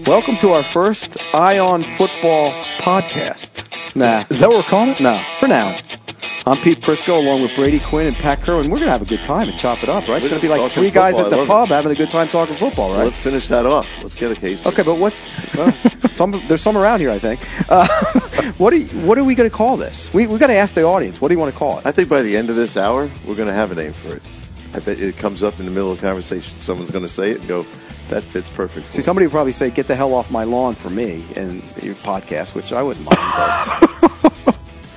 Welcome to our first Eye on Football podcast. Nah. Is that what we're calling it? No, for now. I'm Pete Prisco along with Brady Quinn and Pat Kerwin. We're going to have a good time and chop it up, right? It's going to be like three guys at the pub having a good time talking football, right? Well, let's finish that off. Let's get a case. Okay, but there's some around here, I think. What are we going to call this? We got to ask the audience. What do you want to call it? I think by the end of this hour, we're going to have a name for it. I bet it comes up in the middle of the conversation. Someone's going to say it and go, that fits perfect. See, somebody would probably say, get the hell off my lawn for me in your podcast, which I wouldn't mind. But.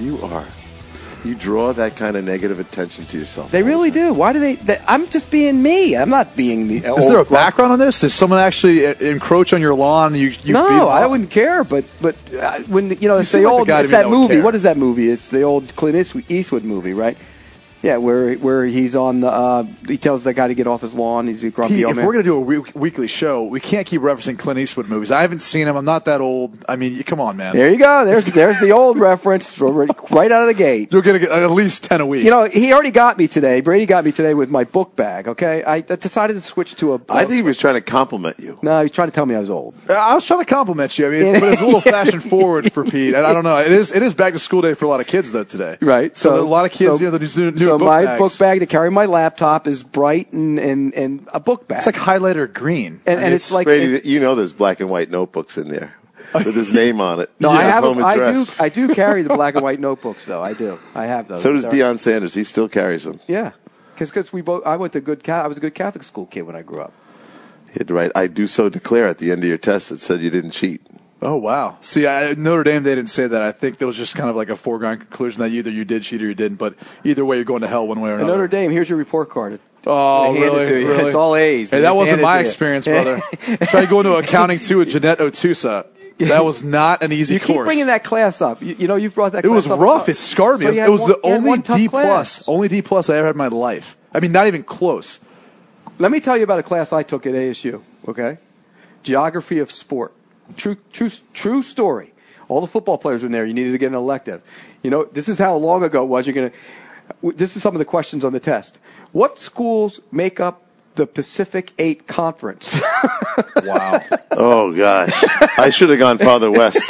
You draw that kind of negative attention to yourself. They really do. Why do they I'm just being me. I'm not being the Is there a background on this? Does someone actually encroach on your lawn? No, I wouldn't care. But when it's the old, it's that movie. What is that movie? It's the old Clint Eastwood movie, right? Yeah, where he's on the he tells that guy to get off his lawn. He's a grumpy old man. If we're going to do a weekly show, we can't keep referencing Clint Eastwood movies. I haven't seen him. I'm not that old. I mean, come on, man. There you go. There's the old reference right out of the gate. You'll get at least 10 a week. He already got me today. Brady got me today with my book bag, okay? I decided to switch to I think he was trying to compliment you. No, he was trying to tell me I was old. I was trying to compliment you. I mean, but it's a little fashion forward for Pete. I don't know. It is back to school day for a lot of kids, though, today. Right. So a lot of kids, they're doing so book my bags. Book bag to carry my laptop is bright and a book bag. It's like highlighter green. And it's like... Brady, there's black and white notebooks in there with his name on it. No, I do carry the black and white notebooks, though. I do. I have those. So does Deion Sanders. He still carries them. Yeah. Because I was a good Catholic school kid when I grew up. You had to write, I do so declare at the end of your test that said you didn't cheat. Oh, wow. See, Notre Dame, they didn't say that. I think there was just kind of like a foregone conclusion that either you did cheat or you didn't. But either way, you're going to hell one way or another. Notre Dame, here's your report card. Oh, really? It's all A's. Hey, that wasn't my experience, brother. Try going to accounting, too, with Jeanette Otusa. That was not an easy course. You keep bringing that class up. You've brought that class up. It was rough. It scarred me. It was the only D+ I ever had in my life. I mean, not even close. Let me tell you about a class I took at ASU, okay? Geography of sport. True story. All the football players were in there. You needed to get an elective. This is how long ago it was. This is some of the questions on the test. What schools make up the Pacific 8 Conference? Wow. Oh, gosh. I should have gone farther west.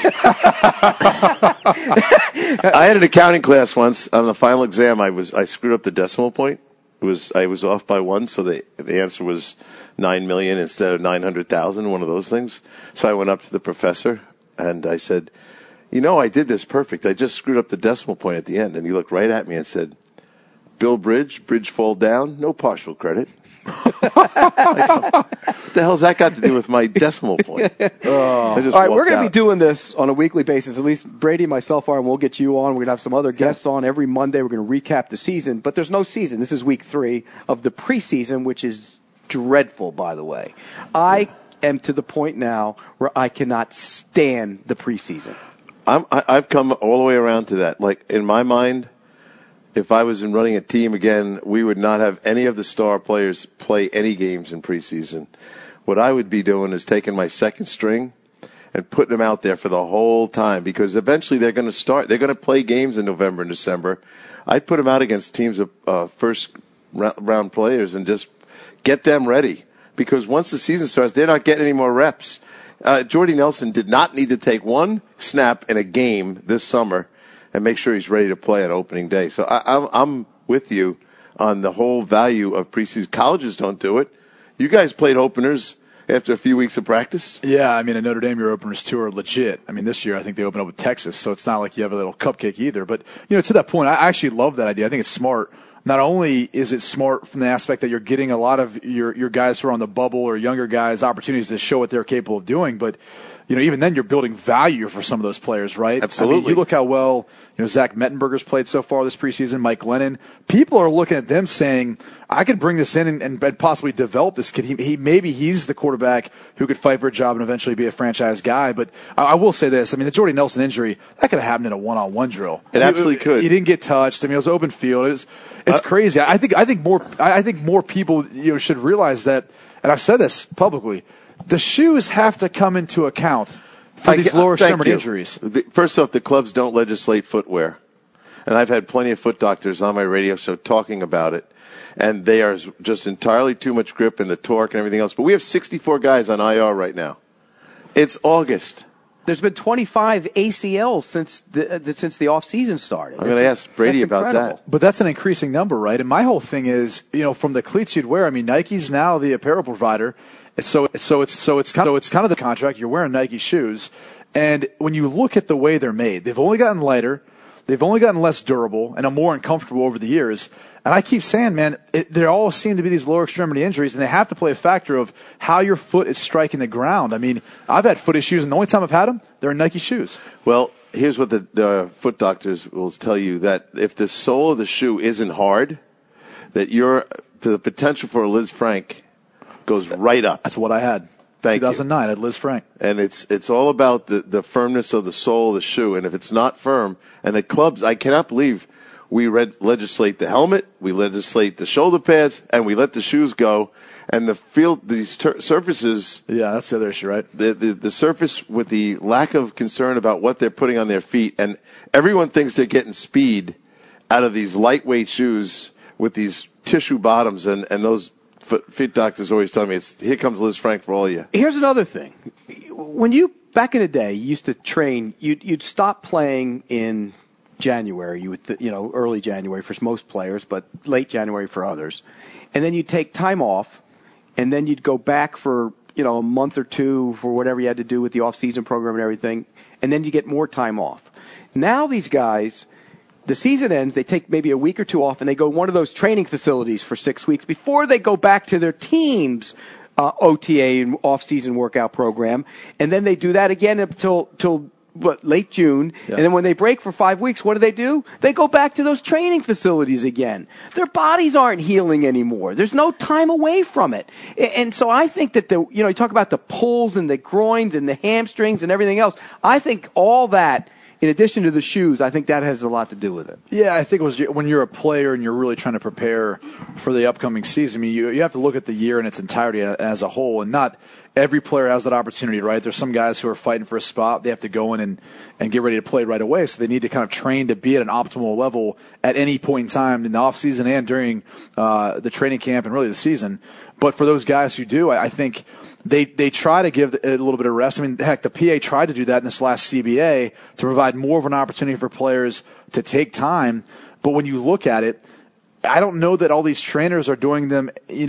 I had an accounting class once. On the final exam, I screwed up the decimal point. I was off by one, so the answer was 9 million instead of 900,000, one of those things. So I went up to the professor and I said, I did this perfect. I just screwed up the decimal point at the end. And he looked right at me and said, Bill bridge fall down, no partial credit. What the hell's that got to do with my decimal point? All right, we're going to be doing this on a weekly basis. At least Brady and myself are, and we'll get you on. We're going to have some other guests on every Monday. We're going to recap the season, but there's no season. This is week 3 of the preseason, which is dreadful, by the way. I am to the point now where I cannot stand the preseason. I've come all the way around to that. Like, in my mind, if I was running a team again, we would not have any of the star players play any games in preseason. What I would be doing is taking my second string and putting them out there for the whole time, because eventually they're going to start. They're going to play games in November and December. I'd put them out against teams of first round players and just get them ready, because once the season starts, they're not getting any more reps. Jordy Nelson did not need to take one snap in a game this summer and make sure he's ready to play on opening day. So I'm with you on the whole value of preseason. Colleges don't do it. You guys played openers after a few weeks of practice? Yeah, I mean, at Notre Dame, your openers, too, are legit. I mean, this year, I think they open up with Texas, so it's not like you have a little cupcake either. But, to that point, I actually love that idea. I think it's smart. Not only is it smart from the aspect that you're getting a lot of your guys who are on the bubble or younger guys opportunities to show what they're capable of doing, but even then you're building value for some of those players, right? Absolutely. I mean, you look how well Zach Mettenberger's played so far this preseason, Mike Glennon. People are looking at them saying, I could bring this in and possibly develop this kid. Maybe he's the quarterback who could fight for a job and eventually be a franchise guy. But I will say this. I mean, the Jordy Nelson injury, that could have happened in a one-on-one drill. It absolutely could. He didn't get touched. I mean, it was open field. It's crazy. I think more people should realize that, and I've said this publicly, the shoes have to come into account for these lower extremity injuries. First off, the clubs don't legislate footwear. And I've had plenty of foot doctors on my radio show talking about it. And they are just entirely too much grip and the torque and everything else. But we have 64 guys on IR right now. It's August. There's been 25 ACLs since the off-season started. I'm going to ask Brady about that. But that's an increasing number, right? And my whole thing is, from the cleats you'd wear. I mean, Nike's now the apparel provider, so it's kind of the contract. You're wearing Nike shoes, and when you look at the way they're made, they've only gotten lighter. They've only gotten less durable and more uncomfortable over the years. And I keep saying, man, there all seem to be these lower extremity injuries, and they have to play a factor of how your foot is striking the ground. I mean, I've had foot issues, and the only time I've had them, they're in Nike shoes. Well, here's what the foot doctors will tell you, that if the sole of the shoe isn't hard, that the potential for a Liz Frank goes right up. That's what I had. 2009 at Liz Frank. And it's all about the firmness of the sole of the shoe. And if it's not firm, and the clubs, I cannot believe we legislate the helmet, we legislate the shoulder pads, and we let the shoes go. And these surfaces. Yeah, that's the other issue, right? The surface with the lack of concern about what they're putting on their feet. And everyone thinks they're getting speed out of these lightweight shoes with these tissue bottoms, and those feet doctors always tell me, here comes Liz Frank for all of you. Here's another thing. When back in the day, you used to train, you'd stop playing in January, early January for most players, but late January for others. And then you'd take time off, and then you'd go back for, a month or two for whatever you had to do with the off-season program and everything, and then you get more time off. Now these guys, the season ends, they take maybe a week or two off, and they go to one of those training facilities for 6 weeks before they go back to their team's OTA and off-season workout program. And then they do that again until late June. Yeah. And then when they break for 5 weeks, what do? They go back to those training facilities again. Their bodies aren't healing anymore. There's no time away from it. And so I think that you talk about the pulls and the groins and the hamstrings and everything else. I think all that, in addition to the shoes, I think that has a lot to do with it. Yeah, I think it was when you're a player and you're really trying to prepare for the upcoming season. I mean, you have to look at the year in its entirety as a whole, and not every player has that opportunity, right? There's some guys who are fighting for a spot. They have to go in and get ready to play right away, so they need to kind of train to be at an optimal level at any point in time in the offseason and during the training camp and really the season. But for those guys who do, I think they try to give a little bit of rest. I mean, heck, the PA tried to do that in this last CBA to provide more of an opportunity for players to take time. But when you look at it, I don't know that all these trainers are doing them,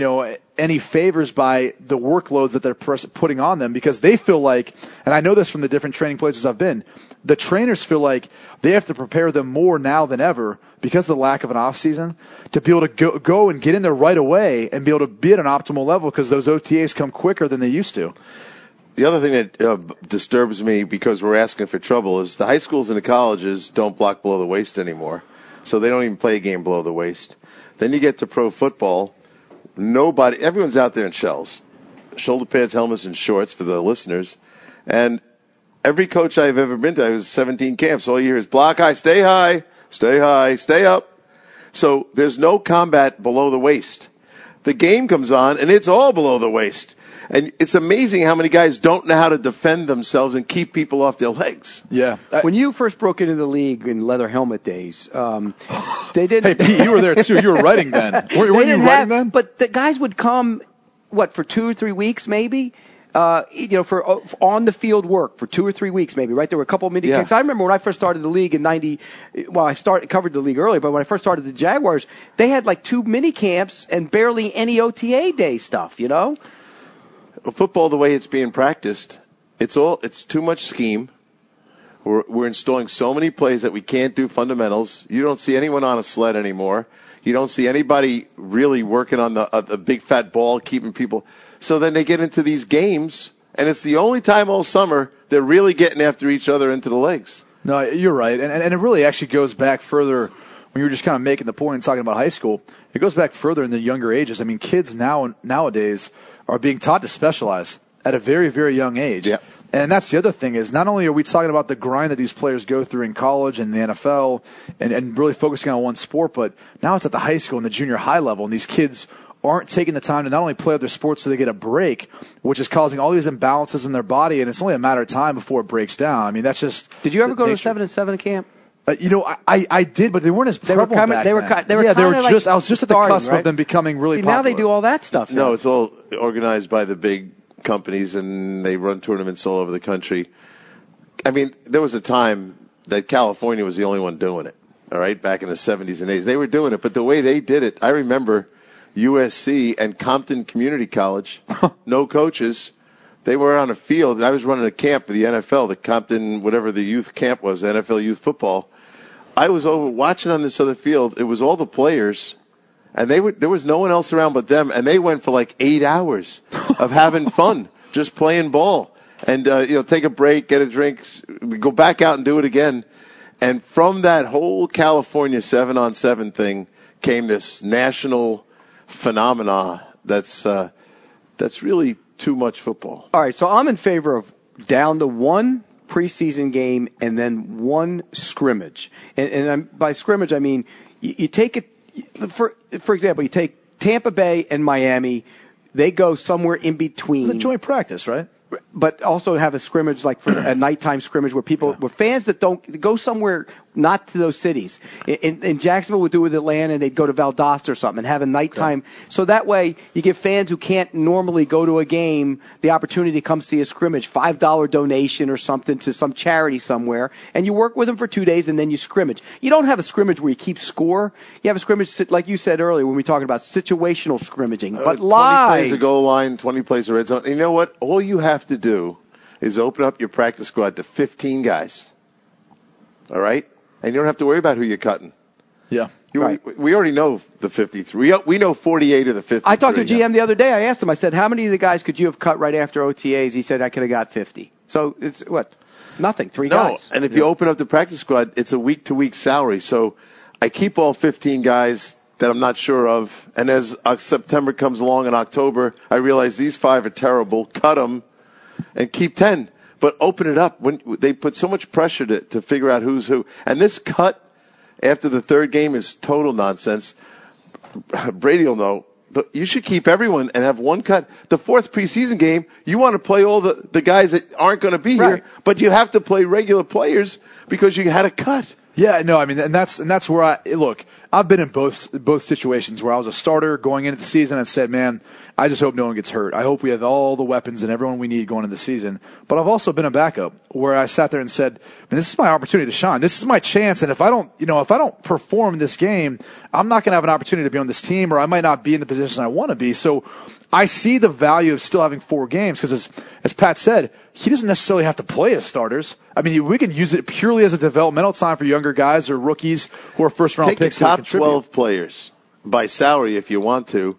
any favors by the workloads that they're putting on them, because they feel like, and I know this from the different training places I've been, the trainers feel like they have to prepare them more now than ever because of the lack of an off season to be able to go and get in there right away and be able to be at an optimal level, because those OTAs come quicker than they used to. The other thing that disturbs me, because we're asking for trouble, is the high schools and the colleges don't block below the waist anymore. So they don't even play a game below the waist. Then you get to pro football. Everyone's out there in shells. Shoulder pads, helmets, and shorts for the listeners. And every coach I've ever been to, I was 17 camps. All you hear is block high, stay high, stay up. So there's no combat below the waist. The game comes on, and it's all below the waist. And it's amazing how many guys don't know how to defend themselves and keep people off their legs. Yeah. When you first broke into the league in leather helmet days, they didn't. Hey, Pete, you were there too. You were writing then. Were you writing then? But the guys would come, for 2 or 3 weeks maybe? For on the field work for 2 or 3 weeks, maybe, right? There were a couple of mini camps. I remember when I first started the league in '90. Well, covered the league earlier, but when I first started the Jaguars, they had like 2 mini camps and barely any OTA day stuff. Football, the way it's being practiced, it's too much scheme. We're installing so many plays that we can't do fundamentals. You don't see anyone on a sled anymore. You don't see anybody really working on the big fat ball, keeping people. So then they get into these games, and it's the only time all summer they're really getting after each other into the legs. No, you're right. And it really actually goes back further when you were just kind of making the point and talking about high school. It goes back further in the younger ages. I mean, kids nowadays are being taught to specialize at a very, very young age. Yeah. And that's the other thing is, not only are we talking about the grind that these players go through in college and the NFL and really focusing on one sport, but now it's at the high school and the junior high level, and these kids aren't taking the time to not only play other sports so they get a break, which is causing all these imbalances in their body, and it's only a matter of time before it breaks down. I mean, that's just... Did you ever go to a 7-7 camp? I did, but they weren't as prevalent back then. I was just at the cusp of them becoming really popular. Now they do all that stuff. No, it's all organized by the big companies, and they run tournaments all over the country. I mean, there was a time that California was the only one doing it, all right, back in the 70s and 80s. They were doing it, but the way they did it, I remember USC and Compton Community College, no coaches. They were on a field. I was running a camp for the NFL, the Compton, whatever the youth camp was, NFL youth football. I was over watching on this other field. It was all the players, and there was no one else around but them, and they went for like 8 hours of having fun, just playing ball. And, take a break, get a drink, go back out and do it again. And from that whole California 7-on-7 thing came this national phenomena that's really too much football. All right, so I'm in favor of down to one preseason game and then one scrimmage. And by scrimmage, I mean you take it, for example, you take Tampa Bay and Miami. They go somewhere in between. It's a joint practice, right? But also have a scrimmage like for a nighttime scrimmage where fans that don't go somewhere not to those cities. In Jacksonville would do it with Atlanta, and they'd go to Valdosta or something and have a nighttime. Okay. So that way you give fans who can't normally go to a game the opportunity to come see a scrimmage, $5 donation or something to some charity somewhere, and you work with them for 2 days and then you scrimmage. You don't have a scrimmage where you keep score. You have a scrimmage, like you said earlier when we were talking about situational scrimmaging, but 20 live. 20 plays a goal line, 20 plays a red zone. And you know what? All you have to do is open up your practice squad to 15 guys. All right? And you don't have to worry about who you're cutting. Yeah. Right. We already know the 53. We know 48 of the 53. I talked to a GM the other day. I asked him, I said, how many of the guys could you have cut right after OTAs? He said, I could have got 50. So it's what? Nothing. Three guys. And if you open up the practice squad, it's a week-to-week salary. So I keep all 15 guys that I'm not sure of. And as September comes along in October, I realize these 5 are terrible. Cut them and keep 10. But open it up. When they put so much pressure to figure out who's who. And this cut after the third game is total nonsense. Brady will know. But you should keep everyone and have one cut. The fourth preseason game, you want to play all the guys that aren't going to be here, but you have to play regular players because you had a cut. Yeah, no, I mean, and that's where I've been in both situations where I was a starter going into the season and said, man, I just hope no one gets hurt. I hope we have all the weapons and everyone we need going into the season. But I've also been a backup where I sat there and said, man, this is my opportunity to shine. This is my chance. And if I don't perform this game, I'm not going to have an opportunity to be on this team, or I might not be in the position I want to be. So I see the value of still having 4 games because, as Pat said, he doesn't necessarily have to play as starters. I mean, we can use it purely as a developmental time for younger guys or rookies who are first-round picks. Take the top 12 players by salary if you want to,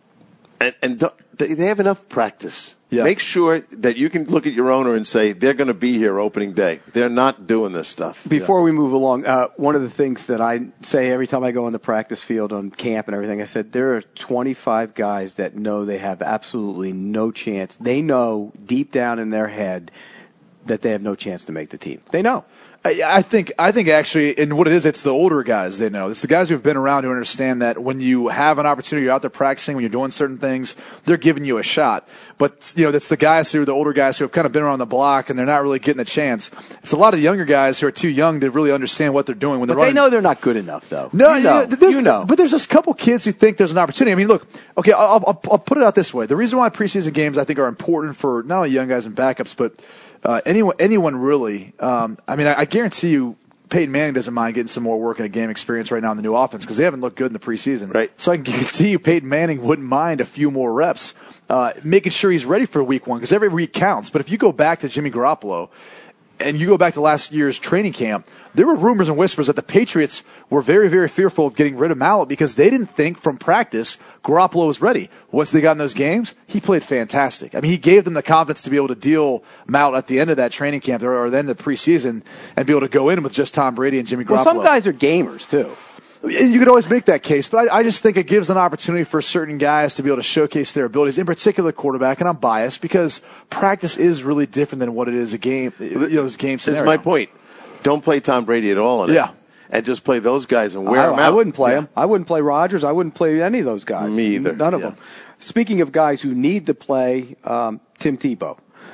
and they have enough practice. Yeah. Make sure that you can look at your owner and say, they're going to be here opening day. They're not doing this stuff. Before we move along, one of the things that I say every time I go on the practice field on camp and everything, I said there are 25 guys that know they have absolutely no chance. They know deep down in their head that they have no chance to make the team. They know. I think actually, and what it is, it's the older guys they know. It's the guys who've been around who understand that when you have an opportunity, you're out there practicing, when you're doing certain things, they're giving you a shot. But, that's the guys the older guys who have kind of been around the block and they're not really getting a chance. It's a lot of younger guys who are too young to really understand what they're doing when they're running. They know they're not good enough, though. No, you know. But there's just a couple kids who think there's an opportunity. I mean, look, okay, I'll put it out this way. The reason why preseason games, I think, are important for not only young guys and backups, but anyone really. I guarantee you Peyton Manning doesn't mind getting some more work and a game experience right now in the new offense because they haven't looked good in the preseason. Right. So I can guarantee you Peyton Manning wouldn't mind a few more reps, making sure he's ready for week 1 because every week counts. But if you go back to Jimmy Garoppolo and you go back to last year's training camp, there were rumors and whispers that the Patriots were very, very fearful of getting rid of Mallett because they didn't think from practice Garoppolo was ready. Once they got in those games, he played fantastic. I mean, he gave them the confidence to be able to deal Mallett at the end of that training camp or then the preseason and be able to go in with just Tom Brady and Jimmy Garoppolo. Well, some guys are gamers, too. You could always make that case, but I just think it gives an opportunity for certain guys to be able to showcase their abilities, in particular quarterback, and I'm biased because practice is really different than what it is a game, game scenario. This is my point. Don't play Tom Brady at all in it. And just play those guys and wear them out. I wouldn't play him. I wouldn't play Rodgers. I wouldn't play any of those guys. Me either. None of them. Speaking of guys who need to play, Tim Tebow.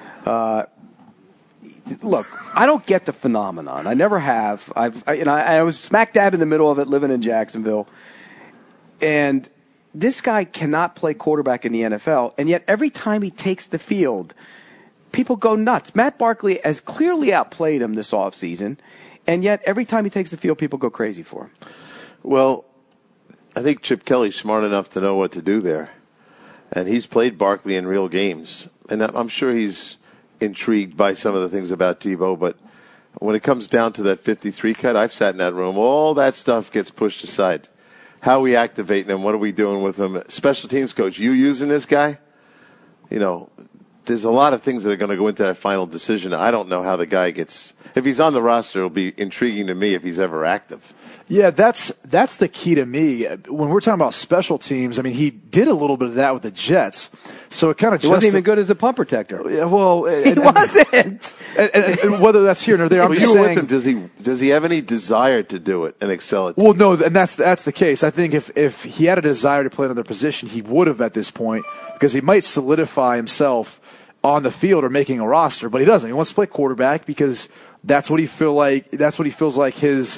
Look, I don't get the phenomenon. I never have. I was smack dab in the middle of it, living in Jacksonville, and this guy cannot play quarterback in the NFL, and yet every time he takes the field, people go nuts. Matt Barkley has clearly outplayed him this offseason, and yet every time he takes the field, people go crazy for him. Well, I think Chip Kelly's smart enough to know what to do there. And he's played Barkley in real games. And I'm sure he's intrigued by some of the things about Tebow, but when it comes down to that 53 cut, I've sat in that room. All that stuff gets pushed aside. How are we activating him? What are we doing with him? Special teams coach, you using this guy? You know, there's a lot of things that are going to go into that final decision. I don't know how the guy gets. If he's on the roster, it'll be intriguing to me if he's ever active. Yeah, that's the key to me. When we're talking about special teams, I mean, he did a little bit of that with the Jets. So it kind of he wasn't even good as a punt protector. Yeah, well, he wasn't. And whether that's here or there, I'm just saying. With him, does he have any desire to do it and excel at? Well, no, and that's the case. I think if he had a desire to play another position, he would have at this point, because he might solidify himself on the field or making a roster, but he doesn't. He wants to play quarterback because that's what he feels like his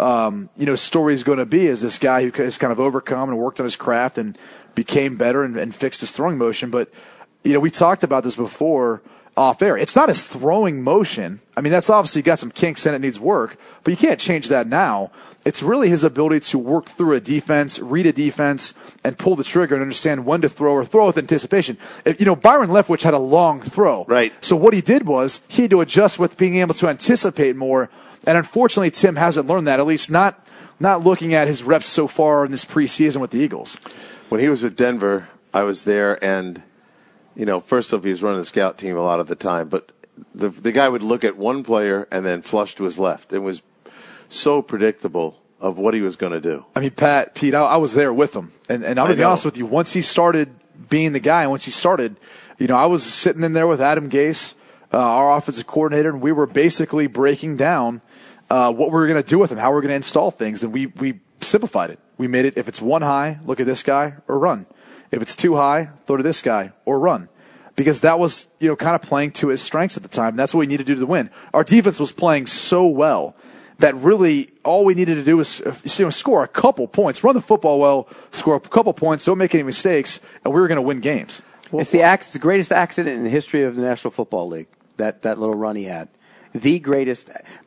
story is going to be, is this guy who has kind of overcome and worked on his craft and became better and fixed his throwing motion. But, we talked about this before off air. It's not his throwing motion. I mean, that's obviously got some kinks and it needs work, but you can't change that now. It's really his ability to work through a defense, read a defense, and pull the trigger and understand when to throw or throw with anticipation. Byron Leftwich had a long throw. Right. So what he did was he had to adjust with being able to anticipate more. And unfortunately, Tim hasn't learned that, at least not looking at his reps so far in this preseason with the Eagles. When he was with Denver, I was there, and, first off, he was running the scout team a lot of the time. But the guy would look at one player and then flush to his left. It was so predictable of what he was going to do. I mean, Pete, I was there with him. And I'm going to be honest with you, once he started being the guy, once he started, I was sitting in there with Adam Gase, our offensive coordinator, and we were basically breaking down what we were going to do with him, how we're going to install things, and we simplified it. We made it, if it's one high, look at this guy, or run. If it's too high, throw to this guy, or run. Because that was, kind of playing to his strengths at the time. That's what we needed to do to win. Our defense was playing so well that really all we needed to do was score a couple points, run the football well, score a couple points, don't make any mistakes, and we were going to win games. It's the greatest accident in the history of the National Football League, that little run he had. The greatest,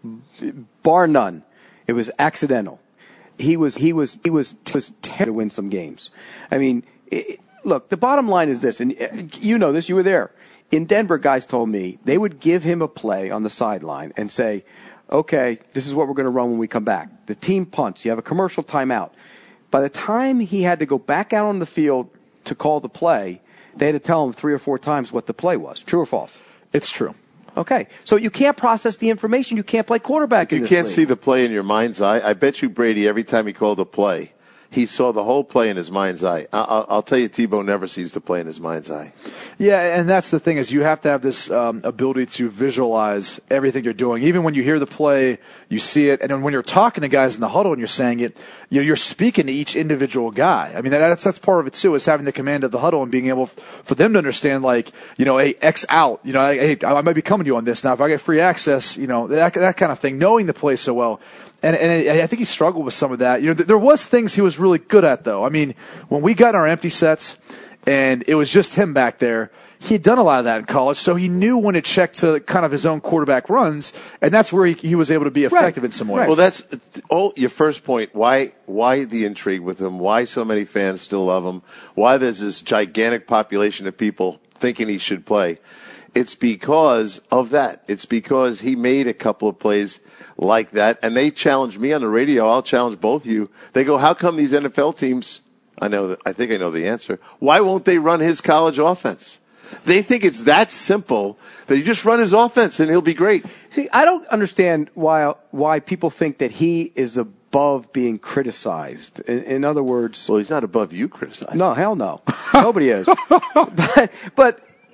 bar none. It was accidental. He was terrible to win some games. I mean, look, the bottom line is this, and you know this, you were there. In Denver, guys told me they would give him a play on the sideline and say, okay, this is what we're going to run when we come back. The team punts. You have a commercial timeout. By the time he had to go back out on the field to call the play, they had to tell him 3 or 4 times what the play was. True or false? It's true. Okay, so you can't process the information. You can't play quarterback in this league. You can't see the play in your mind's eye. I bet you Brady, every time he called a play, he saw the whole play in his mind's eye. I'll tell you, Tebow never sees the play in his mind's eye. Yeah, and that's the thing, is you have to have this ability to visualize everything you're doing. Even when you hear the play, you see it, and then when you're talking to guys in the huddle and you're saying it, you're speaking to each individual guy. I mean, that's part of it too, is having the command of the huddle and being able for them to understand, like, hey, X out. Hey, I might be coming to you on this now. If I get free access, that kind of thing. Knowing the play so well. And I think he struggled with some of that. There was things he was really good at, though. I mean, when we got in our empty sets and it was just him back there, he had done a lot of that in college, so he knew when to check to kind of his own quarterback runs, and that's where he was able to be effective in some ways. Well, that's your first point. Why the intrigue with him? Why so many fans still love him? Why there's this gigantic population of people thinking he should play? It's because of that. It's because he made a couple of plays like that, and they challenged me on the radio. I'll challenge both of you. They go, how come these NFL teams, I think I know the answer, why won't they run his college offense? They think it's that simple that you just run his offense and he'll be great. See, I don't understand why people think that he is above being criticized. In other words... Well, he's not above you criticizing. No, hell no. Nobody is. But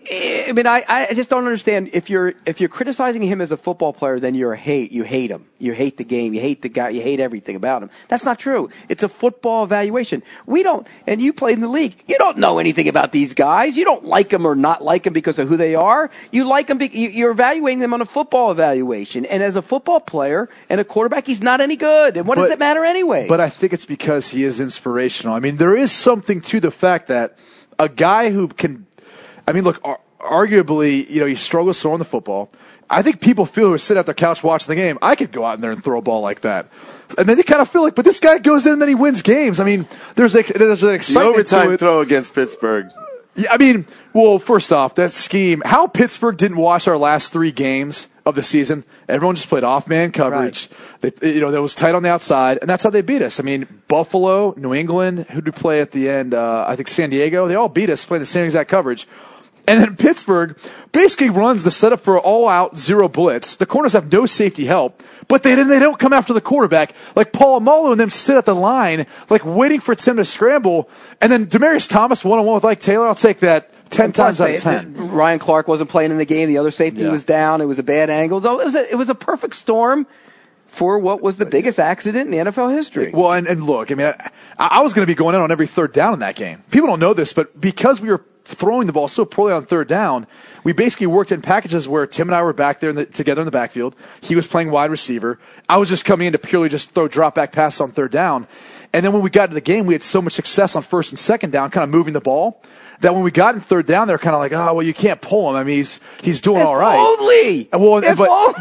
I mean, I just don't understand. If you're criticizing him as a football player, then you hate him. You hate the game. You hate the guy. You hate everything about him. That's not true. It's a football evaluation. We don't, and you played in the league. You don't know anything about these guys. You don't like them or not like them because of who they are. You like them. You're evaluating them on a football evaluation. And as a football player and a quarterback, he's not any good. And what does it matter anyway? But I think it's because he is inspirational. I mean, there is something to the fact that a guy who can. I mean, look, arguably, he struggles throwing the football. I think people feel who sit at their couch watching the game, I could go out in there and throw a ball like that. And then they kind of feel like, but this guy goes in and then he wins games. I mean, there's an excitement the overtime to it. Throw against Pittsburgh. Yeah, I mean, well, first off, that scheme, how Pittsburgh didn't watch our last 3 games of the season. Everyone just played off-man coverage. Right. That was tight on the outside, and that's how they beat us. I mean, Buffalo, New England, who did we play at the end? I think San Diego. They all beat us playing the same exact coverage. And then Pittsburgh basically runs the setup for all-out zero blitz. The corners have no safety help, but they don't come after the quarterback. Like Paul Amalo and them sit at the line, like waiting for Tim to scramble. And then Demaryius Thomas one-on-one with Mike Taylor. I'll take that 10 times out of 10. Ryan Clark wasn't playing in the game. The other safety was down. It was a bad angle. It was a perfect storm for what was the biggest accident in the NFL history. Well, and look, I mean, I was going to be going in on every third down in that game. People don't know this, but because we were throwing the ball so poorly on third down, we basically worked in packages where Tim and I were back there together in the backfield. He was playing wide receiver. I was just coming in to purely just throw drop back passes on third down. And then when we got to the game, we had so much success on first and second down, kind of moving the ball, that when we got in third down, they were kind of like, oh, well, you can't pull him. I mean, he's doing all right. Only. Well, then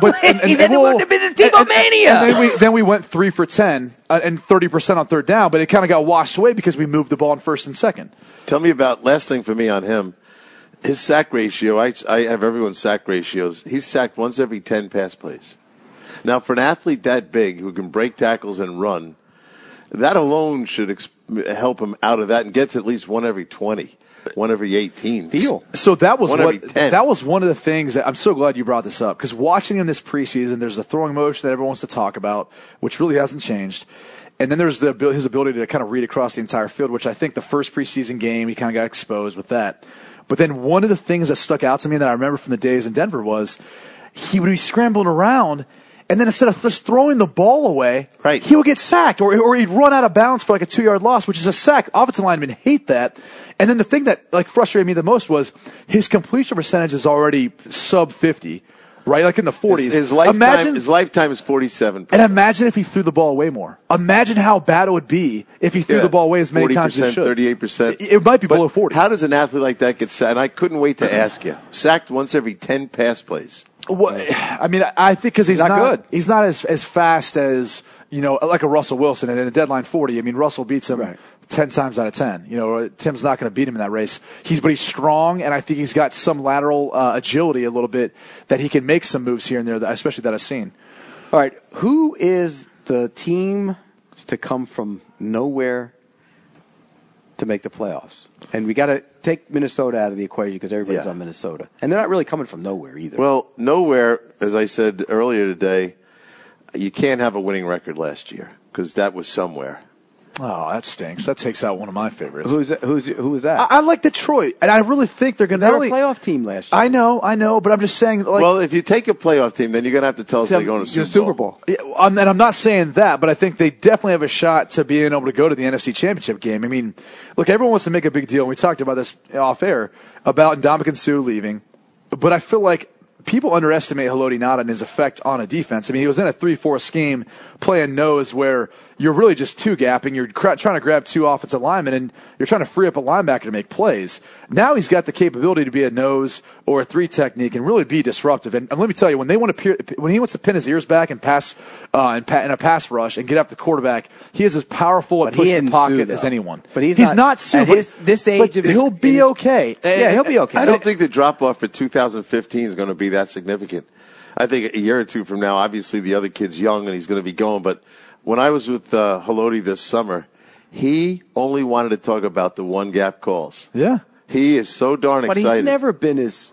it would have been a team of mania. And then we went 3 for 10 and 30% on third down, but it kind of got washed away because we moved the ball in first and second. Tell me about, last thing for me on him, his sack ratio. I have everyone's sack ratios. He's sacked once every 10 pass plays. Now, for an athlete that big who can break tackles and run, that alone should help him out of that and get to at least one every 20. One every 18. So that was that was one of the things that I'm so glad you brought this up, because watching him this preseason, there's a throwing motion that everyone wants to talk about, which really hasn't changed. And then there's his ability to kind of read across the entire field, which I think the first preseason game, he kind of got exposed with that. But then one of the things that stuck out to me that I remember from the days in Denver was he would be scrambling around, and then instead of just throwing the ball away, he would get sacked, or he'd run out of bounds for like a 2-yard loss, which is a sack. Offensive linemen hate that. And then the thing that frustrated me the most was his completion percentage is already sub 50, right? Like in the 40s. His lifetime is 47%. And imagine if he threw the ball away more. Imagine how bad it would be if he threw the ball away as many times as he should. 38%. It might be below 40. How does an athlete like that get sacked? And I couldn't wait to ask you. Sacked once every 10 pass plays. Well, I mean, I think because he's not good. He's not as fast as, like a Russell Wilson. And in a deadline 40, I mean, Russell beats him 10 times out of 10. Tim's not going to beat him in that race. But he's strong, and I think he's got some lateral agility a little bit that he can make some moves here and there, especially that I've seen. All right, who is the team to come from nowhere to make the playoffs? And we got to take Minnesota out of the equation because everybody's on Minnesota. And they're not really coming from nowhere either. Well, nowhere, as I said earlier today, you can't have a winning record last year because that was somewhere. Oh, that stinks. That takes out one of my favorites. Who was that? I like Detroit, and I really think they're going to. They were a playoff team last year. I know, but I'm just saying. Well, if you take a playoff team, then you're going to have to tell us they're going to Super Bowl. And I'm not saying that, but I think they definitely have a shot to being able to go to the NFC Championship game. I mean, look, everyone wants to make a big deal, and we talked about this off air, about Ndamukong Suh leaving, but I feel like people underestimate Haloti Ngata and his effect on a defense. I mean, he was in a 3-4 scheme playing nose where you're really just two-gapping. You're trying to grab 2 offensive linemen, and you're trying to free up a linebacker to make plays. Now he's got the capability to be a nose or a 3 technique and really be disruptive. And let me tell you, when he wants to pin his ears back and pass in a pass rush and get up the quarterback, he is as powerful and push in the pocket as anyone. But he's not Suh. At this age of he'll be okay. Yeah, he'll be okay. I don't think the drop-off for 2015 is going to be that significant. I think a year or two from now, obviously the other kid's young and he's going to be going. But when I was with Haloti this summer, he only wanted to talk about the one-gap calls. Yeah. He is so darn excited. But he's never been as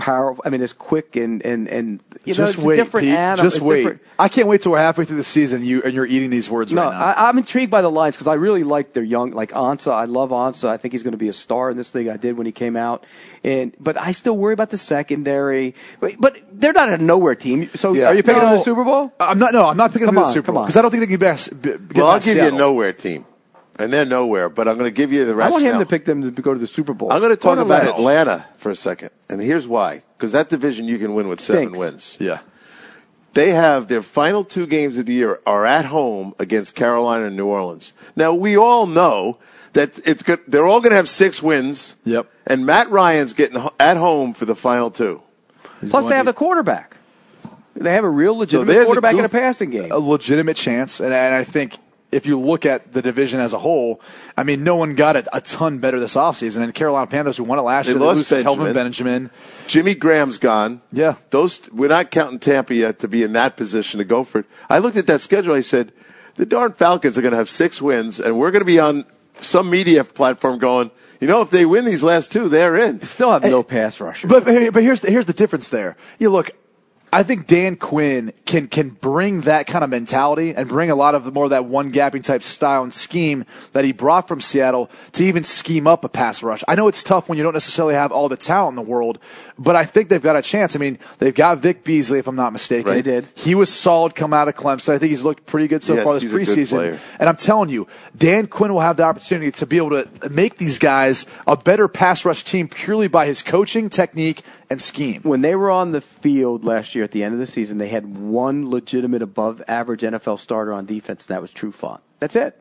powerful. I mean, as quick and you know, Just it's wait, a different Pete. animal. Just wait. I can't wait till we're halfway through the season and you're eating these words right now. I'm intrigued by the Lions because I really like their young, like Ansah. I love Ansah. I think he's going to be a star in this league. I did when he came out, but I still worry about the secondary. But they're not a nowhere team. So are you picking them to the Super Bowl? I'm not picking them to the Super Bowl because I don't think they can get Well, I'll past give you a Seattle. nowhere team. And they're nowhere, but I'm going to give you the rationale. I want him to pick them to go to the Super Bowl. I'm going to talk about Atlanta. Atlanta for a second. And here's why. Because that division you can win with 7 wins. Yeah. They have their final 2 games of the year are at home against Carolina and New Orleans. Now, we all know that they're all going to have 6 wins. Yep. And Matt Ryan's getting at home for the final 2. Plus, they have the quarterback. They have a real legitimate quarterback in a passing game. A legitimate chance. And I think if you look at the division as a whole, I mean, no one got a ton better this offseason. And Carolina Panthers, who won it last year, they lost Kelvin Benjamin. Jimmy Graham's gone. Yeah. We're not counting Tampa yet to be in that position to go for it. I looked at that schedule. I said, the darn Falcons are going to have 6 wins, and we're going to be on some media platform going, you know, if they win these last 2, they're in. Still have no pass rushers. But here's the difference there. You look, I think Dan Quinn can bring that kind of mentality and bring a lot of more of that one-gapping type style and scheme that he brought from Seattle to even scheme up a pass rush. I know it's tough when you don't necessarily have all the talent in the world, but I think they've got a chance. I mean, they've got Vic Beasley, if I'm not mistaken. Right. They did. He was solid coming out of Clemson. I think he's looked pretty good so far this he's a good preseason. player. And I'm telling you, Dan Quinn will have the opportunity to be able to make these guys a better pass rush team purely by his coaching, technique, and scheme. When they were on the field last year at the end of the season, they had one legitimate above-average NFL starter on defense, and that was Trufant. That's it.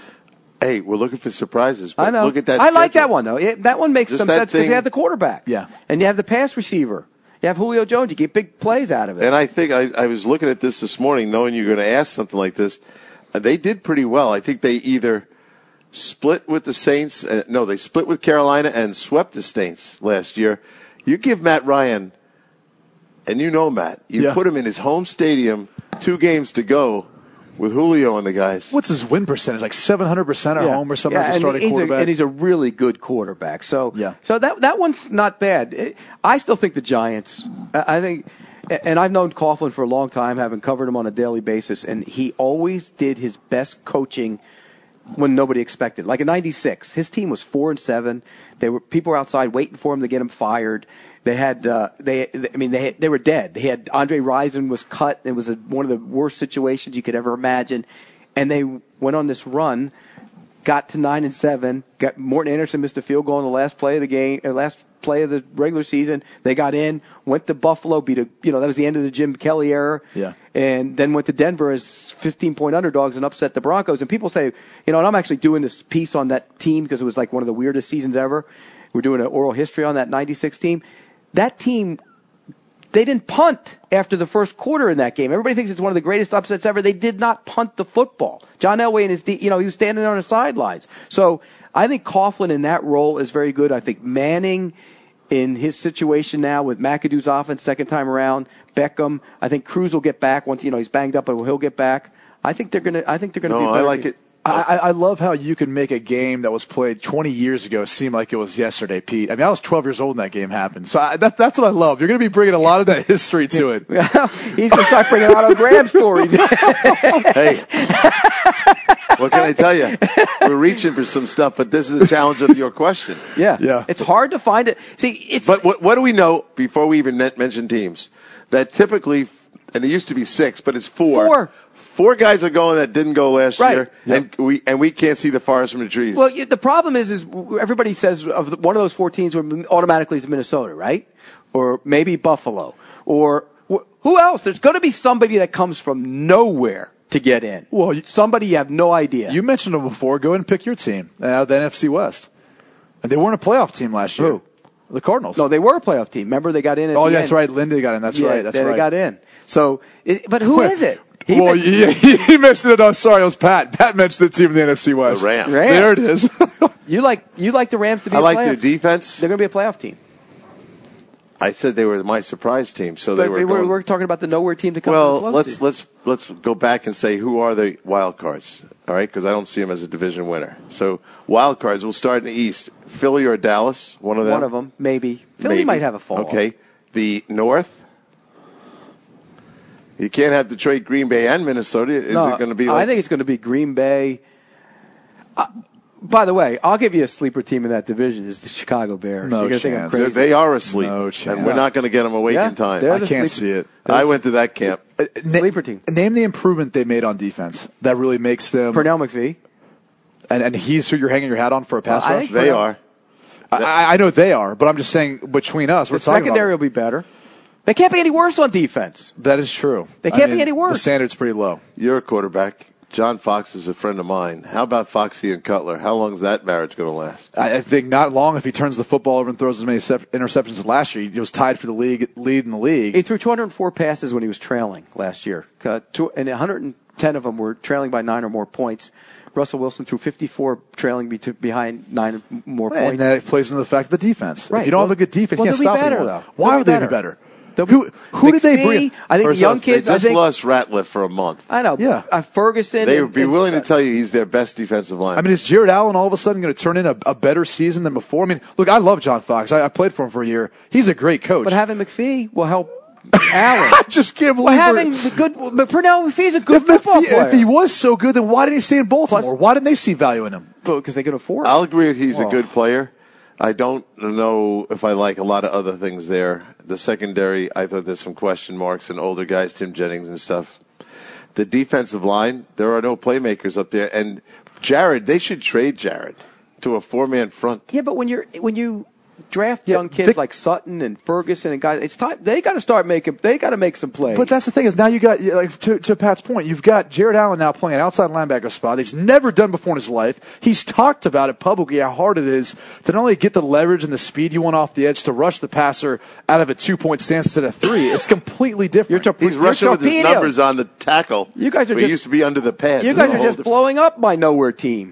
Hey, we're looking for surprises. But I know. Look at that. I like schedule. that one, though. That one makes Just some that sense because thing- you have the quarterback. Yeah. And you have the pass receiver. You have Julio Jones. You get big plays out of it. And I think I was looking at this morning, knowing you're going to ask something like this. They did pretty well. I think they either split with the Saints. They split with Carolina and swept the Saints last year. You give Matt Ryan, and you know Matt, you put him in his home stadium, 2 games to go with Julio and the guys. What's his win percentage? Like 700% at home or something as a starting quarterback? And he's a really good quarterback. So that one's not bad. I still think the Giants, I think, and I've known Coughlin for a long time, having covered him on a daily basis, and he always did his best coaching when nobody expected. Like in '96, his team was 4-7. People were outside waiting for him to get him fired. They had they were dead. They had Andre Rison was cut. It was one of the worst situations you could ever imagine, and they went on this run, got to 9-7. Got Morton Anderson missed a field goal on the last play of the game, last play of the regular season. They got in, went to Buffalo, that was the end of the Jim Kelly era. Yeah. And then went to Denver as 15-point underdogs and upset the Broncos. And people say, and I'm actually doing this piece on that team because it was like one of the weirdest seasons ever. We're doing an oral history on that '96 team. That team, they didn't punt after the first quarter in that game. Everybody thinks it's one of the greatest upsets ever. They did not punt the football. John Elway and he was standing there on the sidelines. So I think Coughlin in that role is very good. I think Manning in his situation now with McAdoo's offense second time around, Beckham. I think Cruz will get back once he's banged up, but he'll get back. I think they're gonna. be better. I like it. I love how you can make a game that was played 20 years ago seem like it was yesterday, Pete. I mean, I was 12 years old when that game happened. So that's what I love. You're going to be bringing a lot of that history to it. He's going to start bringing Otto Graham stories. Hey, what can I tell you? We're reaching for some stuff, but this is the challenge of your question. Yeah. It's hard to find it. But what do we know before we even mention teams? That typically, and it used to be 6, but it's 4. 4 guys are going that didn't go last year, and we can't see the forest from the trees. Well, the problem is everybody says one of those 4 teams automatically is Minnesota, right? Or maybe Buffalo, or who else? There's going to be somebody that comes from nowhere to get in. Well, somebody you have no idea. You mentioned them before. Go ahead and pick your team out of the NFC West. And they weren't a playoff team last year. Who? The Cardinals. No, they were a playoff team. Remember, they got in. That's right. Lindy got in. That's right. That's right. They got in. So, but who is it? He mentioned it. Oh, sorry, it was Pat. Pat mentioned the team in the NFC West. The Rams. There it is. You like the Rams to be. I a like playoff. their defense. They're going to be a playoff team. I said they were my surprise team, so But they were. We're talking about the nowhere team to come. Well, let's go back and say who are the wild cards. All right, because I don't see them as a division winner. So wild cards. We'll start in the East. Philly or Dallas. One of them. One of them, maybe. Philly might have a fall. Okay. the North. You can't have Detroit, Green Bay, and Minnesota. Is it going to be like? I think it's going to be Green Bay. By the way, I'll give you a sleeper team in that division is the Chicago Bears. No You're gonna chance. think I'm crazy. They are asleep. No chance. And we're not going to get them awake in time. they're I the can't sleeper- see it. I went to that camp. Sleeper team. Name the improvement they made on defense that really makes them. Pernell McPhee. And he's who you're hanging your hat on for a pass I rush? think They are. I know they are, but I'm just saying between us, we're The talking secondary about. will be better. They can't be any worse on defense. That is true. They can't be any worse. The standard's pretty low. You're a quarterback. John Fox is a friend of mine. How about Foxy and Cutler? How long is that marriage going to last? I think not long if he turns the football over and throws as many interceptions as last year. He was tied for the lead in the league. He threw 204 passes when he was trailing last year, and 110 of them were trailing by 9 or more points. Russell Wilson threw 54 trailing behind 9 more points. And that plays into the fact of the defense. Right. If you don't have a good defense, you can't they'll stop be better, anyone. though. Why They'll would they be better. better? Who did they bring? I think First the young off, kids. They just I think, lost Ratliff for a month. I know. Yeah. Ferguson. They would be willing to tell you he's their best defensive lineman. I mean, is Jared Allen all of a sudden going to turn in a better season than before? I mean, look, I love John Fox. I played for him for a year. He's a great coach. But having McPhee will help Allen. I just can't believe having the good. But Pernell McPhee's a good football player. If he was so good, then why didn't he stay in Baltimore? Plus- Why didn't they see value in him? Because they could afford it. I'll agree with he's a good player. I don't know if I like a lot of other things there. The secondary, I thought there's some question marks and older guys, Tim Jennings and stuff. The defensive line, there are no playmakers up there. And Jared, they should trade Jared to a 4-man front. Yeah, but when you draft young kids like Sutton and Ferguson and guys, it's time they got to start making. They got to make some plays. But that's the thing is now you got like to Pat's point, you've got Jared Allen now playing an outside linebacker spot. He's never done before in his life. He's talked about it publicly how hard it is to not only get the leverage and the speed you want off the edge to rush the passer out of a 2-point stance instead of 3. It's completely different. He's rushing with his numbers on the tackle. You guys are he used to be under the pads. You guys are just blowing up my nowhere team.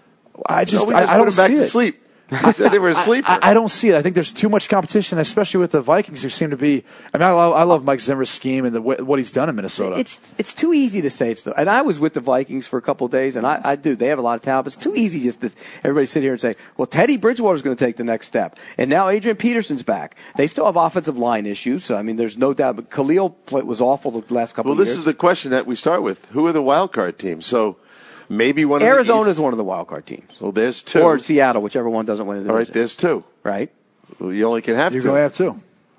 I don't put him back see to it. sleep. He said they were asleep. I don't see it. I think there's too much competition, especially with the Vikings, who seem to be. I mean, I love Mike Zimmer's scheme and what he's done in Minnesota. It's too easy to say it's. And I was with the Vikings for a couple of days, and I do. They have a lot of talent, but it's too easy just to everybody sit here and say, "Well, Teddy Bridgewater's going to take the next step," and now Adrian Peterson's back. They still have offensive line issues. So, I mean, there's no doubt. But Khalil was awful the last couple of years. Well, this is the question that we start with: who are the wild card teams? So. Maybe one of Arizona is one of the wild card teams. Well, there's 2. Or Seattle, whichever one doesn't win the division. All right, there's 2. Right? Well, you only can have 2. You're going to have 2.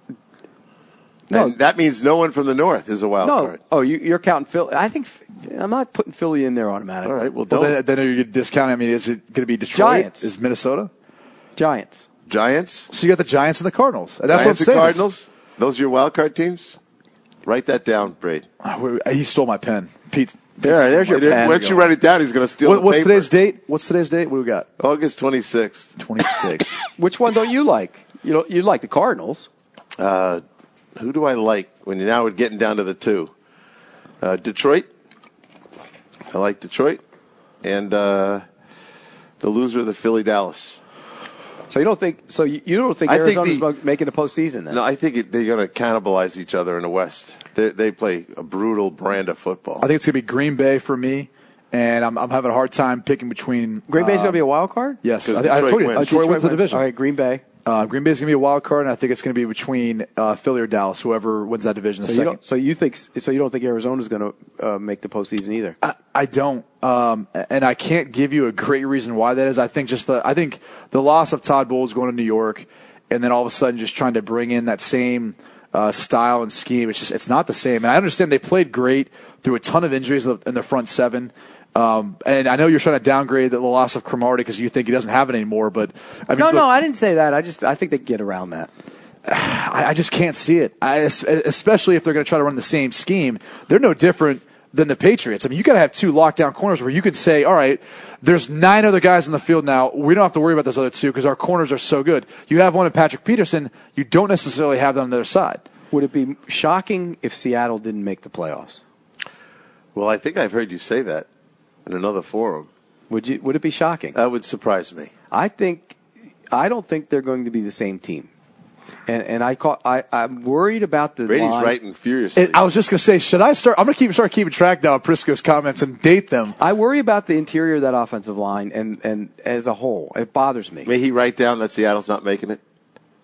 No, and that means no one from the north is a wild card. Oh, you're counting Philly. I think I'm not putting Philly in there automatically. All right, well, then are you discounting? I mean, is it going to be Detroit? Giants. Is Minnesota? Giants. Giants? So you got the Giants and the Cardinals. And that's Giants what I'm saying. and Cardinals? Those are your wild card teams? Write that down, Braid. He stole my pen. Pete. There's your pen. Once you write it down, he's going to steal the What's paper. today's date? What's today's date? What do we got? August 26th. 26. Which one don't you like? You like the Cardinals. Who do I like when you're now getting down to the 2? Detroit. I like Detroit. And the loser of the Philly-Dallas. So you don't think? So you don't think Arizona's making the postseason? Then No, I think they're going to cannibalize each other in the West. They play a brutal brand of football. I think it's going to be Green Bay for me, and I'm having a hard time picking between. Green Bay's going to be a wild card. Yes, Because I told you. wins. Detroit wins the division. All right, Green Bay. Green Bay's going to be a wild card, and I think it's going to be between Philly or Dallas, whoever wins that division. So you don't think Arizona's going to make the postseason either? I don't, and I can't give you a great reason why that is. I think the loss of Todd Bowles going to New York, and then all of a sudden just trying to bring in that same style and scheme. It's not the same. And I understand they played great through a ton of injuries in the front 7. And I know you're trying to downgrade the loss of Cromartie because you think he doesn't have it anymore. But I mean, no, I didn't say that. I think they can get around that. I just can't see it. Especially if they're going to try to run the same scheme. They're no different than the Patriots. I mean, you got to have 2 lockdown corners where you could say, all right, there's 9 other guys in the field now. We don't have to worry about those other 2 because our corners are so good. You have one in Patrick Peterson. You don't necessarily have them on the other side. Would it be shocking if Seattle didn't make the playoffs? Well, I think I've heard you say that in another forum. Would it be shocking? That would surprise me. I don't think they're going to be the same team. And I'm worried about the Brady's line. writing furiously. I was just going to say, should I start? I'm going to start keeping track now of Prisco's comments and date them. I worry about the interior of that offensive line and as a whole. It bothers me. May he write down that Seattle's not making it?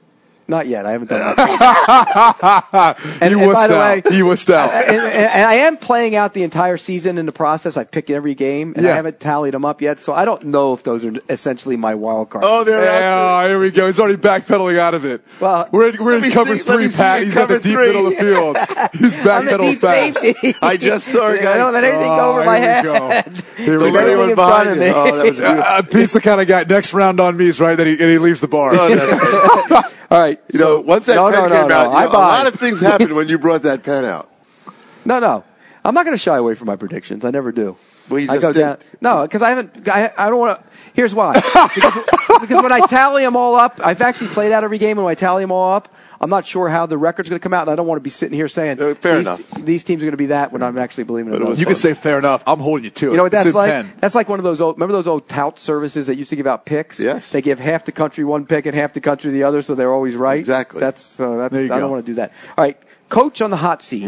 Not yet. I haven't done that. And by the way, you wussed out. And I am playing out the entire season in the process. I pick every game, and I haven't tallied them up yet, so I don't know if those are essentially my wild cards. Oh, here we go. He's already backpedaling out of it. Well, we're in cover 3, Pat. He's at the deep middle of the field. He's backpedaling fast. I just saw a guy. I don't let anything go over my head. Here we go. Everything in front of me. Oh, that was beautiful. Pete's the kind of guy. Next round on me is right, and he leaves the bar. All right. Once that pen came out, a lot of things happened when you brought that pen out. No. I'm not going to shy away from my predictions. I never do. Well, you just did. No, because I don't want to. Here's why. Because when I tally them all up, I've actually played out every game, and when I tally them all up, I'm not sure how the record's going to come out, and I don't want to be sitting here saying these teams are going to be that when I'm actually believing it. You can say fair enough. I'm holding you to it. You know what that's like? Pen. That's like one of those old. Remember those old tout services that used to give out picks? Yes. They give half the country one pick and half the country the other, so they're always right. Exactly. That's. I don't want to do that. All right, coach on the hot seat.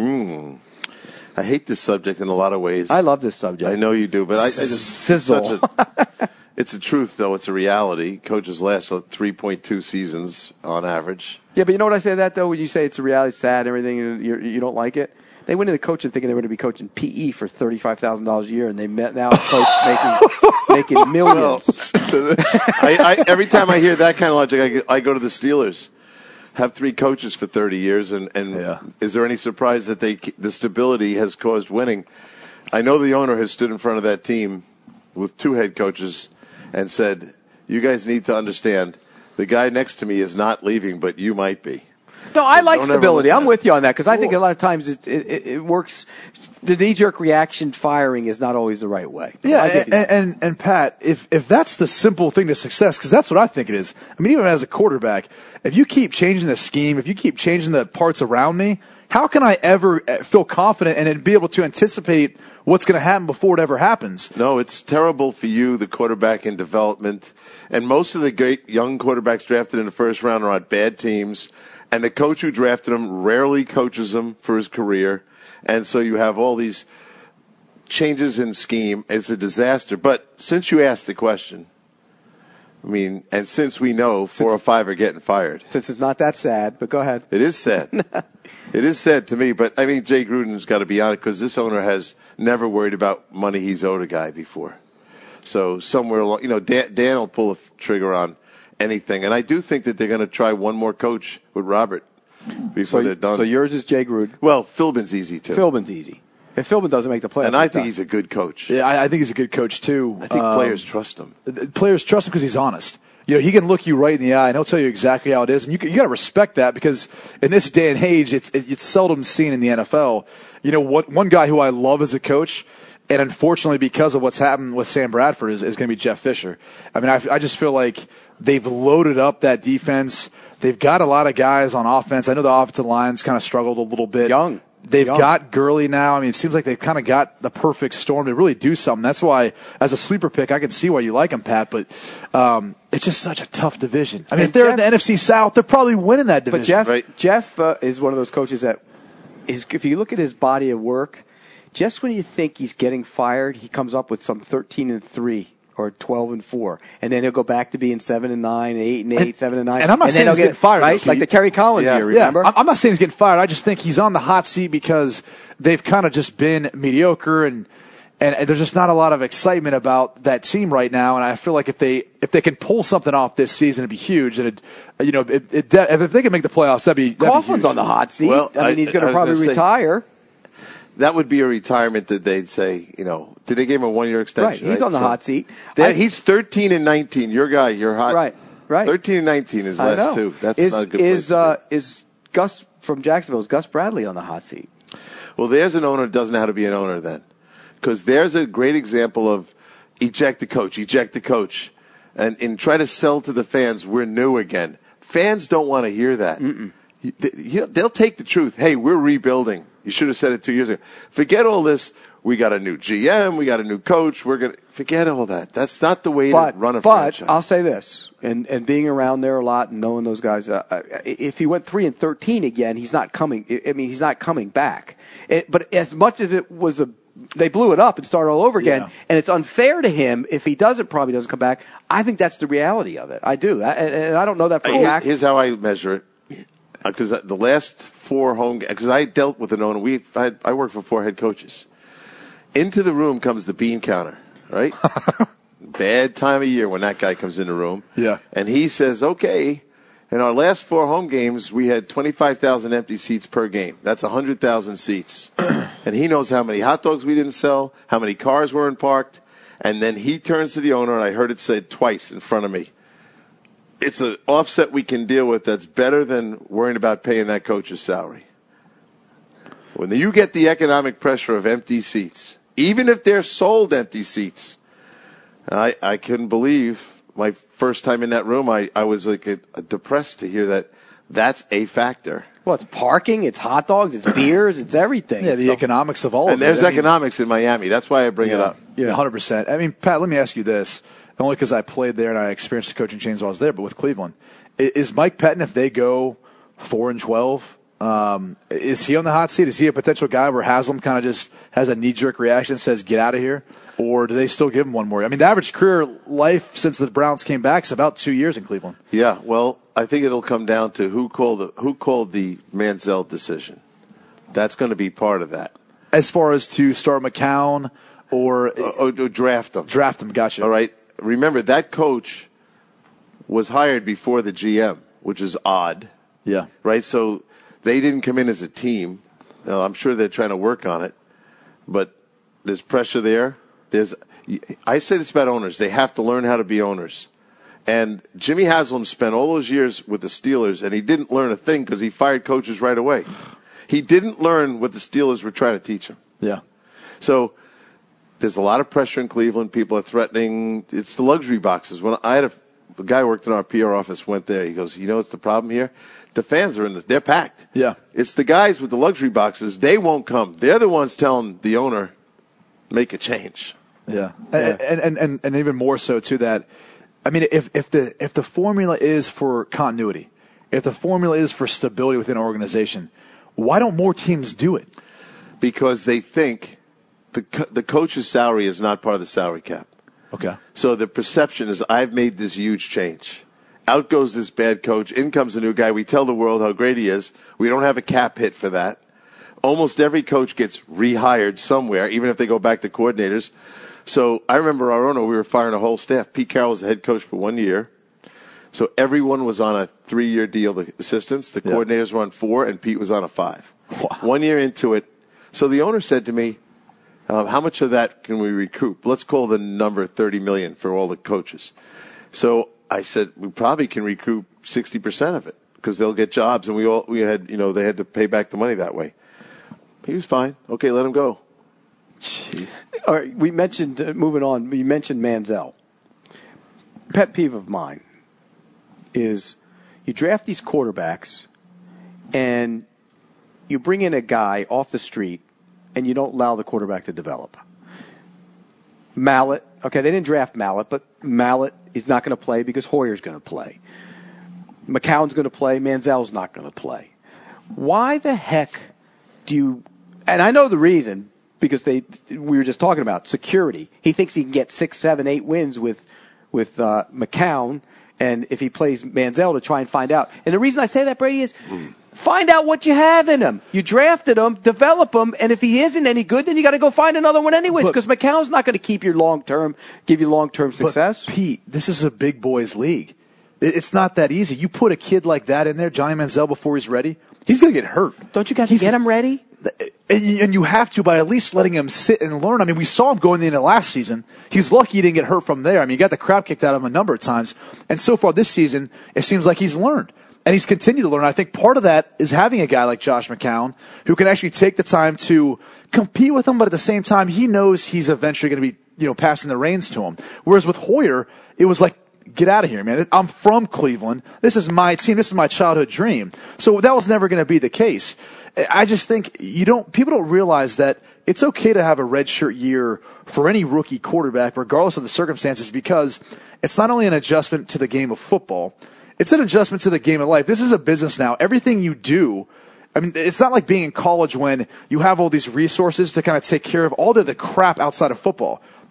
I hate this subject in a lot of ways. I love this subject. I know you do, but I just sizzle. It's a truth, though. It's a reality. Coaches last 3.2 seasons on average. Yeah, but you know what I say to that, though? When you say it's a reality, it's sad, and everything, and you don't like it? They went into coaching thinking they were going to be coaching PE for $35,000 a year, and they met now a coach making millions. Every time I hear that kind of logic, I go to the Steelers. Have 3 coaches for 30 years, and is there any surprise that the stability has caused winning? I know the owner has stood in front of that team with 2 head coaches and said, you guys need to understand, the guy next to me is not leaving, but you might be. No, I like stability. I'm with you on that because I think a lot of times it works. The knee-jerk reaction firing is not always the right way. Yeah, and Pat, if that's the simple thing to success, because that's what I think it is. I mean, even as a quarterback, if you keep changing the scheme, if you keep changing the parts around me, how can I ever feel confident and be able to anticipate what's going to happen before it ever happens? No, it's terrible for you, the quarterback in development. And most of the great young quarterbacks drafted in the first round are on bad teams. And the coach who drafted him rarely coaches him for his career. And so you have all these changes in scheme. It's a disaster. But since you asked the question, I mean, and since we know 4 or 5 are getting fired. Since it's not that sad, but go ahead. It is sad. It is sad to me. But, I mean, Jay Gruden's got to be on it because this owner has never worried about money he's owed a guy before. So somewhere along, Dan will pull a trigger on anything. And I do think that they're going to try one more coach with Robert before they're done. So yours is Jay Gruden. Well, Philbin's easy, too. Philbin's easy. If Philbin doesn't make the playoffs. And I think he's a good coach. Yeah, I think he's a good coach, too. I think players trust him. Players trust him because he's honest. He can look you right in the eye and he'll tell you exactly how it is. And you got to respect that because in this day and age, it's seldom seen in the NFL. One guy who I love as a coach, and unfortunately because of what's happened with Sam Bradford, is going to be Jeff Fisher. I mean, I just feel like they've loaded up that defense. They've got a lot of guys on offense. I know the offensive line's kind of struggled a little bit. They've got Gurley now. I mean, it seems like they've kind of got the perfect storm to really do something. That's why, as a sleeper pick, I can see why you like them, Pat, but it's just such a tough division. I mean, if they're in the NFC South, they're probably winning that division. But Jeff is one of those coaches that is, if you look at his body of work, just when you think he's getting fired, he comes up with some 13-3. Or 12-4, and then he'll go back to being 7-9, 8-8, 7-9. And I'm not saying he's getting fired, right? Like the Kerry Collins year. Remember? I'm not saying he's getting fired. I just think he's on the hot seat because they've kind of just been mediocre, and there's just not a lot of excitement about that team right now. And I feel like if they can pull something off this season, it'd be huge. And if they can make the playoffs, that'd be Coughlin's on the hot seat. Well, I mean, he's going to probably retire. That would be a retirement that they'd say, did they give him a 1-year extension? Right, he's on the hot seat. He's 13-19. Your guy, you're hot. Right. 13-19 is less, too. That's not a good place is Gus from Jacksonville, is Gus Bradley on the hot seat? Well, there's an owner that doesn't know how to be an owner then. Because there's a great example of eject the coach, and try to sell to the fans, we're new again. Fans don't want to hear that. They'll take the truth. Hey, we're rebuilding. You should have said it 2 years ago. Forget all this. We got a new GM. We got a new coach. We're going to forget all that. That's not the way to run a franchise. But I'll say this, and being around there a lot and knowing those guys, if he went 3-13 again, he's not coming. I mean, he's not coming back. But as much as it was they blew it up and started all over again, and it's unfair to him if he probably doesn't come back. I think that's the reality of it. I do, and I don't know that for a fact. Here's how I measure it. because the last 4 home games, because I dealt with an owner. I worked for 4 head coaches. Into the room comes the bean counter, right? Bad time of year when that guy comes in the room. Yeah. And he says, okay, in our last 4 home games, we had 25,000 empty seats per game. That's 100,000 seats. And he knows how many hot dogs we didn't sell, how many cars weren't parked. And then he turns to the owner, and I heard it said twice in front of me, it's an offset we can deal with that's better than worrying about paying that coach's salary. When you get the economic pressure of empty seats, even if they're sold empty seats, I couldn't believe my first time in that room. I was like depressed to hear that that's a factor. Well, it's parking, it's hot dogs, it's beers, it's everything. Yeah, the economics of all of it. And there's economics in Miami. That's why I bring it up. Yeah, 100%. I mean, Pat, let me ask you this. Only because I played there and I experienced the coaching change while I was there, but with Cleveland. Is Mike Pettin, if they go 4-12, is he on the hot seat? Is he a potential guy where Haslam kind of just has a knee-jerk reaction and says, get out of here? Or do they still give him one more? I mean, the average career life since the Browns came back is about 2 years in Cleveland. Yeah, well, I think it'll come down to who called the Manziel decision. That's going to be part of that. As far as to start McCown or draft them. Draft them, gotcha. All right. Remember, that coach was hired before the GM, which is odd. Yeah. Right? So they didn't come in as a team. Now, I'm sure they're trying to work on it, but there's pressure there. I say this about owners. They have to learn how to be owners. And Jimmy Haslam spent all those years with the Steelers, and he didn't learn a thing because he fired coaches right away. He didn't learn what the Steelers were trying to teach him. Yeah. So there's a lot of pressure in Cleveland. People are threatening. It's the luxury boxes. When I had the guy who worked in our PR office went there. He goes, what's the problem here? The fans are they're packed. Yeah. It's the guys with the luxury boxes. They won't come. They're the ones telling the owner, make a change. Yeah. And even more so to that. I mean, if the formula is for continuity, if the formula is for stability within an organization, why don't more teams do it? Because they think the coach's salary is not part of the salary cap. Okay. So the perception is I've made this huge change. Out goes this bad coach. In comes a new guy. We tell the world how great he is. We don't have a cap hit for that. Almost every coach gets rehired somewhere, even if they go back to coordinators. So I remember our owner, we were firing a whole staff. Pete Carroll was the head coach for 1 year. So everyone was on a 3-year deal, the assistants. The coordinators were on 4, and Pete was on a 5. Wow. 1 year into it. So the owner said to me, how much of that can we recoup? Let's call the number $30 million for all the coaches. So I said, we probably can recoup 60% of it because they'll get jobs, and we had, they had to pay back the money that way. He was fine. Okay, let him go. Jeez. All right, we mentioned, moving on, you mentioned Manziel. Pet peeve of mine is you draft these quarterbacks and you bring in a guy off the street and you don't allow the quarterback to develop. Mallett, okay, they didn't draft Mallett, but Mallett is not going to play because Hoyer's going to play. McCown's going to play, Manziel's not going to play. Why the heck do you, and I know the reason, because we were just talking about security. He thinks he can get 6, 7, 8 wins with McCown, and if he plays Manziel to try and find out. And the reason I say that, Brady, is find out what you have in him. You drafted him, develop him, and if he isn't any good, then you got to go find another one anyways, because McCown's not going to keep you give you long-term success. But Pete, this is a big boys league. It's not that easy. You put a kid like that in there, Johnny Manziel, before he's ready, he's going to get hurt. Don't you got to get him ready? And you have to by at least letting him sit and learn. I mean, we saw him going into last season. He's lucky he didn't get hurt from there. I mean, he got the crap kicked out of him a number of times. And so far this season, it seems like he's learned. And he's continued to learn. I think part of that is having a guy like Josh McCown who can actually take the time to compete with him, but at the same time, he knows he's eventually going to be, passing the reins to him. Whereas with Hoyer, it was like, get out of here, man. I'm from Cleveland. This is my team. This is my childhood dream. So that was never going to be the case. I just think people don't realize that it's okay to have a redshirt year for any rookie quarterback, regardless of the circumstances, because it's not only an adjustment to the game of football, it's an adjustment to the game of life. This is a business now. Everything you do, I mean, it's not like being in college when you have all these resources to kind of take care of all the crap outside of football.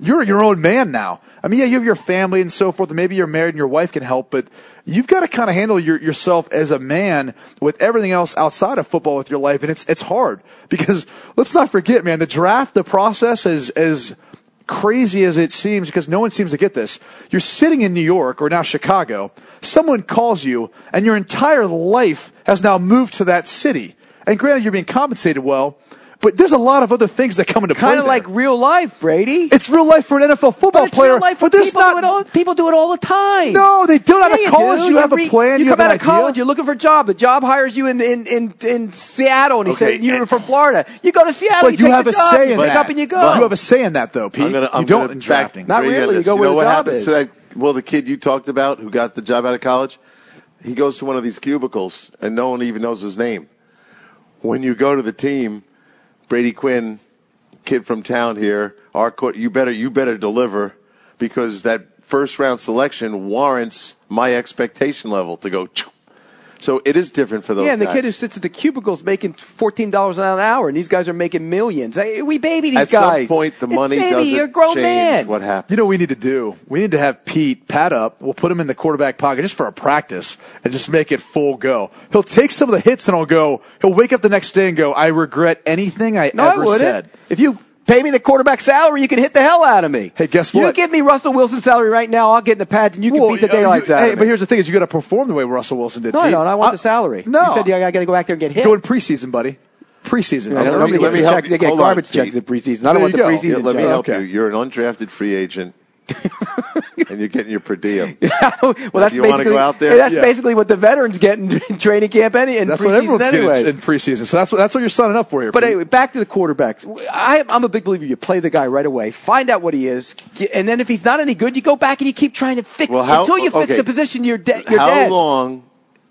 you're your own man now. I mean, yeah, you have your family and so forth, and maybe you're married and your wife can help, but you've got to kind of handle yourself as a man with everything else outside of football with your life, and it's hard because let's not forget, man, the draft, the process is as crazy as it seems because no one seems to get this. You're sitting in New York or now Chicago. Someone calls you, and your entire life has now moved to that city. And granted, you're being compensated well, but there's a lot of other things that come into play. Kind of like real life, Brady. It's real life for an NFL football player. Real life for but there's people do it all the time. No, they don't. Out of college, you have a plan. You come have out an of college, idea. you're looking for a job. The job hires you in Seattle, and he said you're from Florida. You go to Seattle, but you have a say in that. Pick up and you go. You have a say in that, though, Pete. You don't in drafting. Not really. You go where the job is. Well, the kid you talked about who got the job out of college, he goes to one of these cubicles, and no one even knows his name. When you go to the team, Brady Quinn, kid from town here, you better deliver because that first round selection warrants my expectation level to go. So it is different for those guys. Yeah, and the kid who sits at the cubicles making $14 an hour, and these guys are making millions. We baby these guys. At some point, the money You're a grown doesn't man. change what happens. You know what we need to do? We need to have Pete pad up. We'll put him in the quarterback pocket just for a practice and just make it full go. He'll take some of the hits and he'll wake up the next day and go, I regret anything I ever said. If you pay me the quarterback salary, you can hit the hell out of me. Hey, guess what? You give me Russell Wilson's salary right now, I'll get in the pads and you can beat the daylights out of me. Hey, but here's the thing: is you got to perform the way Russell Wilson did. No, Pete. I don't. I want the salary. No, you said I got to go back there and get hit. Go in preseason, buddy. Preseason. Nobody gets a check. They get garbage checks in preseason. I don't want the preseason. Let me help you. You're an undrafted free agent. And you're getting your per diem. Well, that's you want to go out there? That's basically what the veterans get in training camp and that's preseason what everyone's anyway. getting in preseason. So that's what you're signing up for here. But anyway, back to the quarterbacks. I'm a big believer. You play the guy right away, find out what he is, and then if he's not any good, you go back and you keep trying to fix until you fix the position. You're dead. How long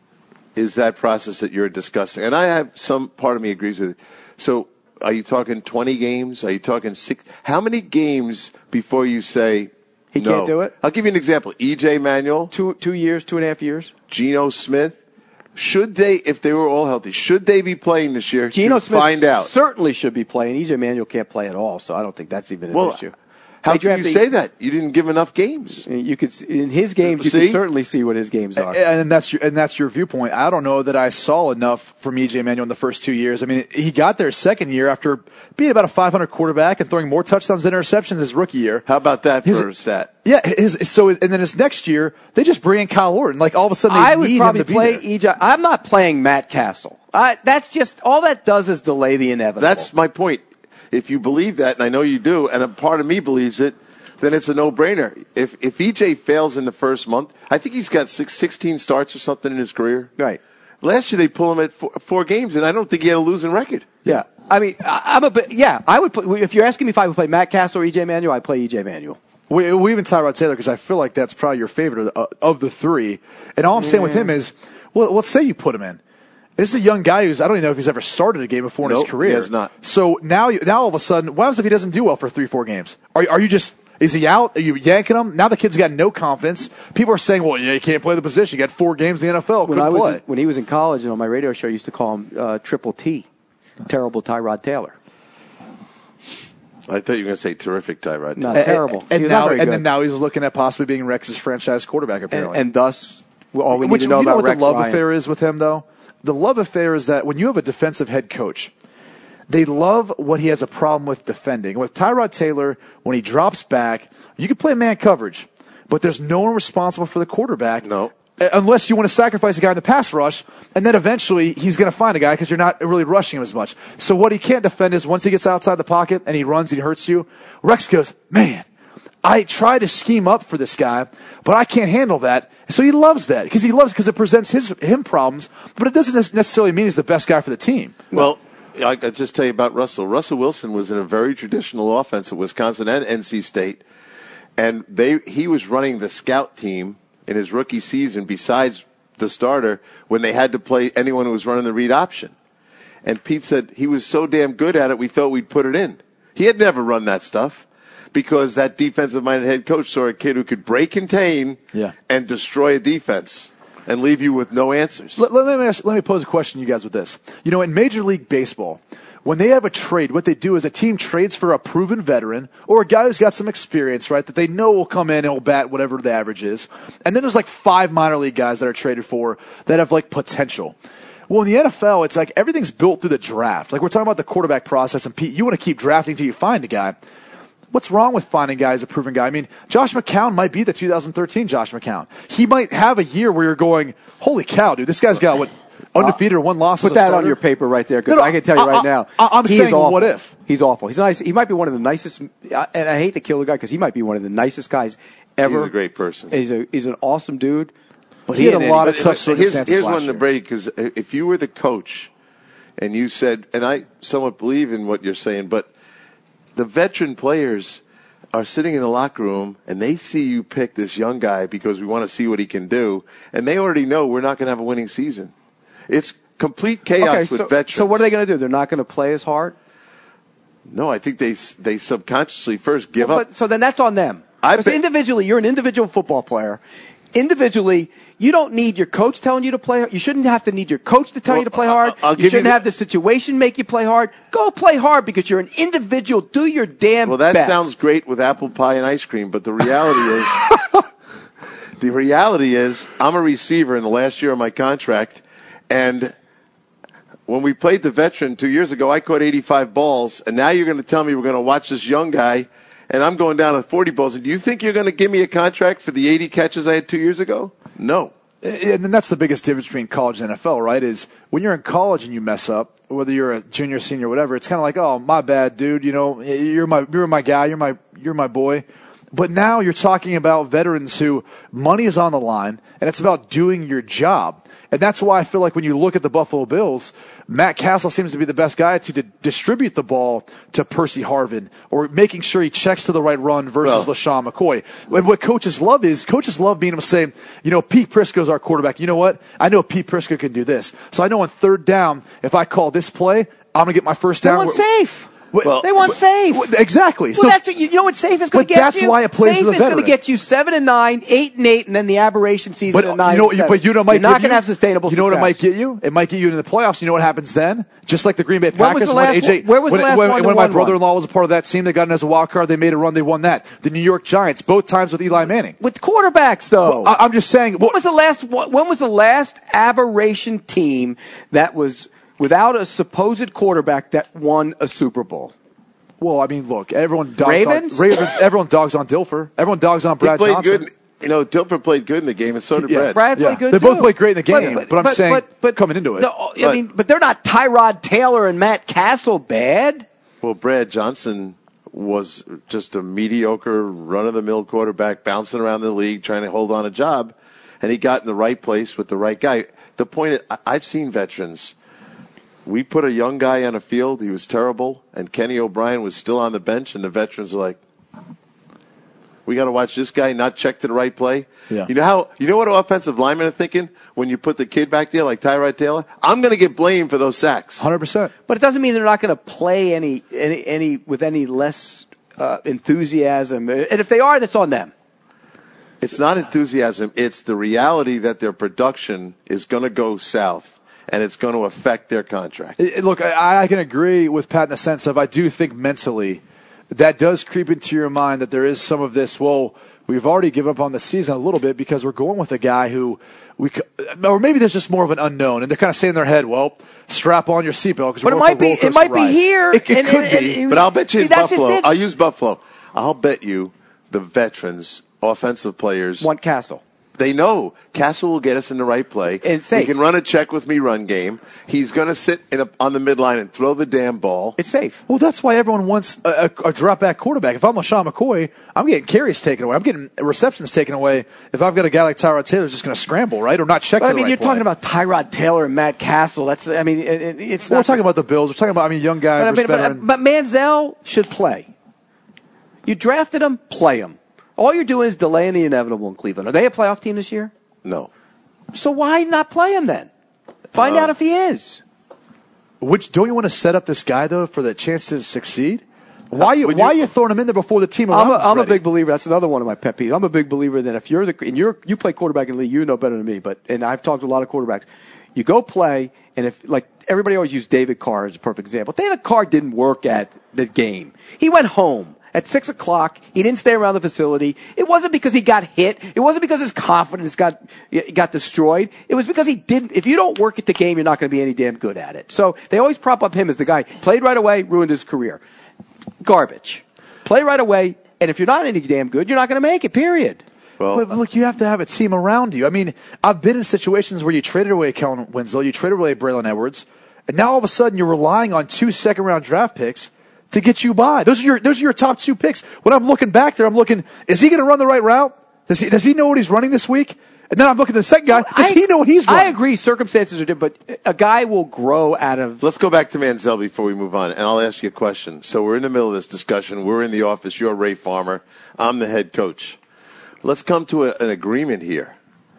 is that process that you're discussing? And I have some part of me agrees with it. So are you talking 20 games? Are you talking 6? How many games before you say he can't do it? I'll give you an example. E.J. Manuel. 2 years, 2.5 years. Geno Smith. Should they, if they were all healthy, should they be playing this year? Geno Smith find out. Certainly should be playing. E.J. Manuel can't play at all, so I don't think that's even an issue. How can you say that? You didn't give enough games. You could in his games. You can certainly see what his games are, and that's your viewpoint. I don't know that I saw enough from E.J. Manuel in the first 2 years. I mean, he got there second year after being about a 500 quarterback and throwing more touchdowns than interceptions his rookie year. How about that for a stat? Yeah. And then his next year they just bring in Kyle Orton. Like all of a sudden they need him to be there. I would probably play E.J. I'm not playing Matt Castle. That's just all that does is delay the inevitable. That's my point. If you believe that, and I know you do, and a part of me believes it, then it's a no-brainer. If EJ fails in the first month, I think he's got 16 starts or something in his career. Right. Last year they pulled him at 4 games, and I don't think he had a losing record. Yeah. I mean, I'm a bit. Yeah, I would. If you're asking me if I would play Matt Castle or EJ Manuel, I'd play EJ Manuel. We even Tyrod Taylor because I feel like that's probably your favorite of the three. And all I'm saying with him is, well, let's say you put him in. This is a young guy I don't even know if he's ever started a game before in his career. He has not. So now all of a sudden, what happens if he doesn't do well for 3-4 games? Are you just? Is he out? Are you yanking him? Now the kid's got no confidence. People are saying, well, yeah, you can't play the position. You got 4 games in the NFL. When he was in college and on my radio show, I used to call him Triple T, terrible Tyrod Taylor. I thought you were going to say terrific Tyrod Taylor. Not terrible. And then now he's looking at possibly being Rex's franchise quarterback, apparently. And thus, all we need to know about Rex Ryan. What the love affair is with him, though? The love affair is that when you have a defensive head coach, they love what he has a problem with defending. With Tyrod Taylor, when he drops back, you can play man coverage, but there's no one responsible for the quarterback. No. Unless you want to sacrifice a guy in the pass rush, and then eventually he's going to find a guy because you're not really rushing him as much. So what he can't defend is once he gets outside the pocket and he runs and he hurts you, Rex goes, man, I try to scheme up for this guy, but I can't handle that. So he loves that because it presents him problems, but it doesn't necessarily mean he's the best guy for the team. Well, I could just tell you about Russell. Russell Wilson was in a very traditional offense at Wisconsin and NC State, and he was running the scout team in his rookie season besides the starter when they had to play anyone who was running the read option. And Pete said he was so damn good at it, we thought we'd put it in. He had never run that stuff because that defensive-minded head coach saw a kid who could break contain and destroy a defense and leave you with no answers. Let me pose a question to you guys with this. You know, in Major League Baseball, when they have a trade, what they do is a team trades for a proven veteran or a guy who's got some experience, right, that they know will come in and will bat whatever the average is. And then there's like 5 minor league guys that are traded for that have like potential. Well, in the NFL, it's like everything's built through the draft. Like we're talking about the quarterback process, and Pete, you want to keep drafting until you find a guy. What's wrong with finding a guy as a proven guy? I mean, Josh McCown might be the 2013 Josh McCown. He might have a year where you're going, holy cow, dude, this guy's got what, undefeated or 1 loss. Put that on your paper right there, because I can tell you right now, I'm saying, what if? He's awful. He's nice. He might be one of the nicest, and I hate to kill the guy because he might be one of the nicest guys ever. He's a great person. He's an awesome dude. But he had a lot of tough circumstances. Here's one to Brady, because if you were the coach and you said, and I somewhat believe in what you're saying, but the veteran players are sitting in the locker room and they see you pick this young guy because we want to see what he can do, and they already know we're not going to have a winning season. It's complete chaos with veterans. So what are they going to do? They're not going to play as hard? No, I think they subconsciously first give up. So then that's on them. Because individually, you're an individual football player. Individually, you don't need your coach telling you to play hard. You shouldn't have to need your coach to tell you to play hard. You shouldn't have the situation make you play hard. Go play hard because you're an individual. Do your damn best. Well, that sounds great with apple pie and ice cream, but the reality is, I'm a receiver in the last year of my contract, and when we played the veteran 2 years ago, I caught 85 balls, and now you're going to tell me we're going to watch this young guy, and I'm going down to 40 balls. And do you think you're going to give me a contract for the 80 catches I had 2 years ago? No. And that's the biggest difference between college and NFL, right, is when you're in college and you mess up, whether you're a junior, senior, whatever, it's kind of like, oh, my bad, dude. You know, you're my guy. You're my boy. But now you're talking about veterans who money is on the line, and it's about doing your job. And that's why I feel like when you look at the Buffalo Bills, Matt Castle seems to be the best guy to distribute the ball to Percy Harvin, or making sure he checks to the right run versus LaShawn McCoy. And what coaches love being able to say, you know, Pete Prisco's our quarterback. You know what? I know Pete Prisco can do this. So I know on 3rd down, if I call this play, I'm going to get my first down. They want safe. They want safe. Exactly. Well, so that's you know what safe is going to get you. But that's why it plays safe with the veteran. Safe is going to get you 7-9, 8-8, and then the aberration season at 9-7. But you know, you're not going to have sustainable. You know what it might get you? It might get you into the playoffs. You know what happens then? Just like the Green Bay Packers. Where was the last one? When my brother-in-law was a part of that team, they got in as a wild card. They made a run. They won that. The New York Giants, both times with Eli Manning. With quarterbacks, though. Well, I'm just saying. When was the last aberration team that was without a supposed quarterback that won a Super Bowl? Well, I mean, look, everyone dogs Ravens? everyone dogs on Dilfer. Everyone dogs on Brad Johnson. Good. You know, Dilfer played good in the game, and so did Brad. Brad played good, They too. both played great in the game, but I'm saying coming into it. But they're not Tyrod Taylor and Matt Castle bad. Well, Brad Johnson was just a mediocre, run-of-the-mill quarterback bouncing around the league trying to hold on a job, and he got in the right place with the right guy. The point is, I've seen veterans. We put a young guy on a field. He was terrible, and Kenny O'Brien was still on the bench, and the veterans are like, we got to watch this guy not check to the right play. Yeah. You know what offensive linemen are thinking when you put the kid back there like Tyrod Taylor? I'm going to get blamed for those sacks. 100%. But it doesn't mean they're not going to play any with any less enthusiasm. And if they are, that's on them. It's not enthusiasm. It's the reality that their production is going to go south. And it's going to affect their contract. Look, I can agree with Pat in the sense of I do think mentally that does creep into your mind that there is some of this, well, we've already given up on the season a little bit because we're going with a guy who or maybe there's just more of an unknown, and they're kind of saying in their head, well, strap on your seatbelt because we're going for a roller coaster ride. It might be here. It could be. But I'll bet you in Buffalo. I'll use Buffalo. I'll bet you the veterans, offensive players want Castle. They know Castle will get us in the right play. It's safe. He can run a check with me run game. He's going to sit on the midline and throw the damn ball. It's safe. Well, that's why everyone wants a drop back quarterback. If I'm LaShawn McCoy, I'm getting carries taken away. I'm getting receptions taken away. If I've got a guy like Tyrod Taylor who's just going to scramble, right, or not check. Well, you're talking about Tyrod Taylor and Matt Castle. It's not. We're talking about the Bills. We're talking about young guy. But Manziel should play. You drafted him, play him. All you're doing is delaying the inevitable in Cleveland. Are they a playoff team this year? No. So why not play him then? Find out if he is. Don't you want to set up this guy, though, for the chance to succeed? Why are you throwing him in there before the team around I'm a big believer. That's another one of my pet peeves. I'm a big believer that if you play quarterback in the league, you know better than me. And I've talked to a lot of quarterbacks. You go play, and if everybody always used David Carr as a perfect example. David Carr didn't work at the game. He went home at 6:00. He didn't stay around the facility. It wasn't because he got hit. It wasn't because his confidence got destroyed. It was because he didn't. If you don't work at the game, you're not going to be any damn good at it. So they always prop up him as the guy. Played right away, ruined his career. Garbage. Play right away, and if you're not any damn good, you're not going to make it, period. Well, but look, you have to have a team around you. I mean, I've been in situations where you traded away Kellen Winslow, you traded away Braylon Edwards, and now all of a sudden you're relying on 2 second-round draft picks to get you by. Those are your top 2 picks. When I'm looking back there, I'm looking, is he going to run the right route? Does he know what he's running this week? And then I'm looking at the second guy. Does he know what he's running? I agree. Circumstances are different, but a guy will grow out of. Let's go back to Manziel before we move on, and I'll ask you a question. So we're in the middle of this discussion. We're in the office. You're Ray Farmer. I'm the head coach. Let's come to an agreement here.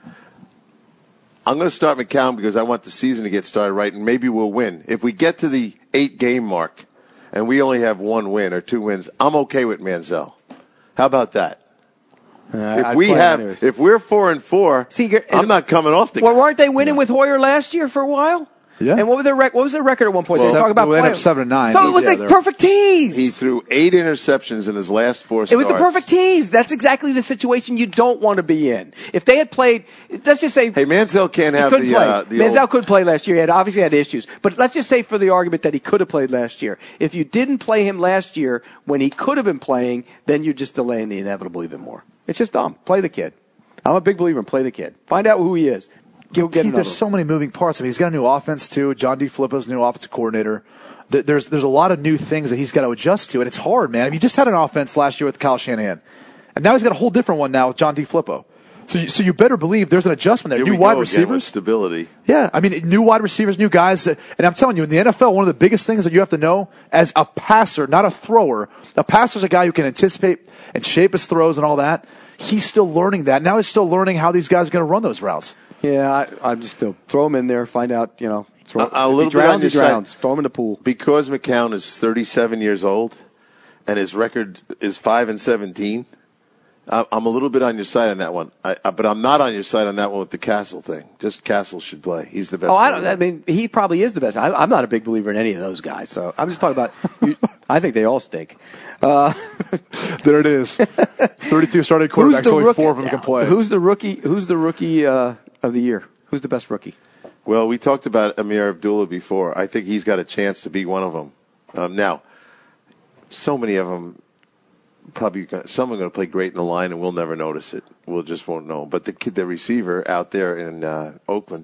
I'm going to start McCown because I want the season to get started right, and maybe we'll win. If we get to the 8-game mark and we only have 1 win or 2 wins, I'm okay with Manziel. How about that? If we're 4-4, I'm not coming off the. Well, weren't they winning with Hoyer last year for a while? Yeah. And what was their record at one point? Well, they talk about we ended up 7-9. So it was the perfect tease. He threw 8 interceptions in his last 4 starts. It was the perfect tease. That's exactly the situation you don't want to be in. If they had played, let's just say, hey, Manziel can't have the Manziel could play last year. He obviously had issues, but let's just say for the argument that he could have played last year. If you didn't play him last year when he could have been playing, then you're just delaying the inevitable even more. It's just dumb. Play the kid. I'm a big believer in play the kid. Find out who he is. There's so many moving parts. I mean, he's got a new offense, too. John DeFilippo's new offensive coordinator. There's a lot of new things that he's got to adjust to, and it's hard, man. I mean, he just had an offense last year with Kyle Shanahan, and now he's got a whole different one now with John DeFilippo. So you better believe there's an adjustment there. Here new wide receivers. Stability. Yeah, I mean, new wide receivers, new guys. And I'm telling you, in the NFL, one of the biggest things that you have to know as a passer, not a thrower, a passer's a guy who can anticipate and shape his throws and all that. He's still learning that. Now he's still learning how these guys are going to run those routes. Yeah, I'm just still throw him in there, find out, a little bit on your side. Throw him in the pool. Because McCown is 37 years old and his record is 5-17, I'm a little bit on your side on that one. But I'm not on your side on that one with the Castle thing. Just Castle should play. He's the best. I mean, he probably is the best. I'm not a big believer in any of those guys. So I'm just talking about. I think they all stink. There it is. 32 started quarterbacks. Only 4 of them can play. Who's the rookie? Who's the rookie of the year? Who's the best rookie? Well, we talked about Amir Abdullah before. I think he's got a chance to be one of them. Now, so many of them. Probably some are going to play great in the line, and we'll never notice it. We'll just won't know. But the receiver out there in Oakland,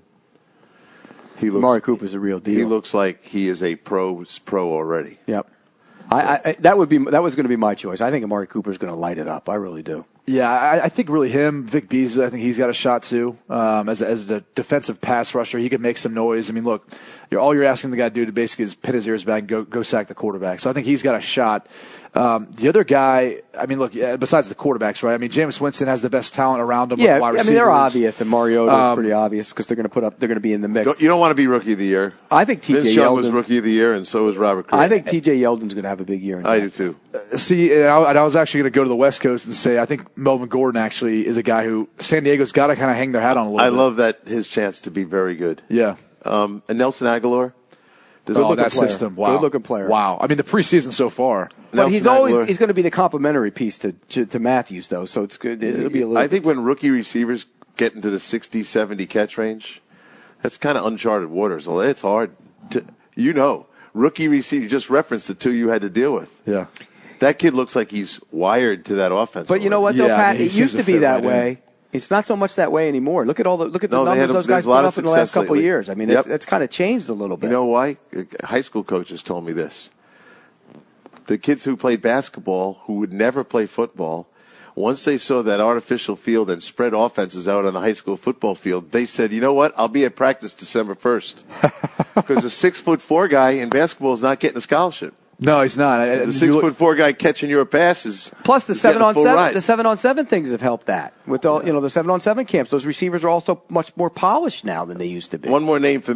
Amari Cooper's a real deal. He looks like he is a pro already. Yep. That was going to be my choice. I think Amari Cooper's going to light it up. I really do. Yeah, I think really him, Vic Beasley, I think he's got a shot too. As a defensive pass rusher, he could make some noise. I mean, look, all you're asking the guy to do to basically is pin his ears back and go sack the quarterback. So I think he's got a shot. The other guy, I mean, look, besides the quarterbacks, right? I mean, Jameis Winston has the best talent around him. Yeah, with wide receivers. I mean, they're obvious, and Mariota's pretty obvious because they're going to be in the mix. You don't want to be Rookie of the Year. I think T.J. Yeldon was Rookie of the Year, and so was Robert Kraft. I think T.J. Yeldon's going to have a big year. I do too. See, and I was actually going to go to the West Coast and say I think Melvin Gordon actually is a guy who San Diego's got to kind of hang their hat on a little bit. I love that his chance to be very good. Yeah. And Nelson Aguilar. That system. Wow. Good-looking player. Wow. I mean, the preseason so far. But he's going to be the complementary piece to Matthews, though, so it's good. It'll be a little. I think when rookie receivers get into the 60, 70 catch range, that's kind of uncharted waters. It's hard to, rookie receiver, you just referenced the 2 you had to deal with. Yeah. That kid looks like he's wired to that offense. But you know what, though, Pat? It used to be that way. It's not so much that way anymore. Look at the numbers those guys put up in the last couple of years. I mean, it's kind of changed a little bit. You know why? High school coaches told me this. The kids who played basketball, who would never play football, once they saw that artificial field and spread offenses out on the high school football field, they said, you know what? I'll be at practice December 1st. Because a 6'4" guy in basketball is not getting a scholarship. No, he's not. The 6'4" guy catching your passes. Plus the 7-on-7, the 7-on-7 things have helped that with all the 7-on-7 camps. Those receivers are also much more polished now than they used to be. One more name for me.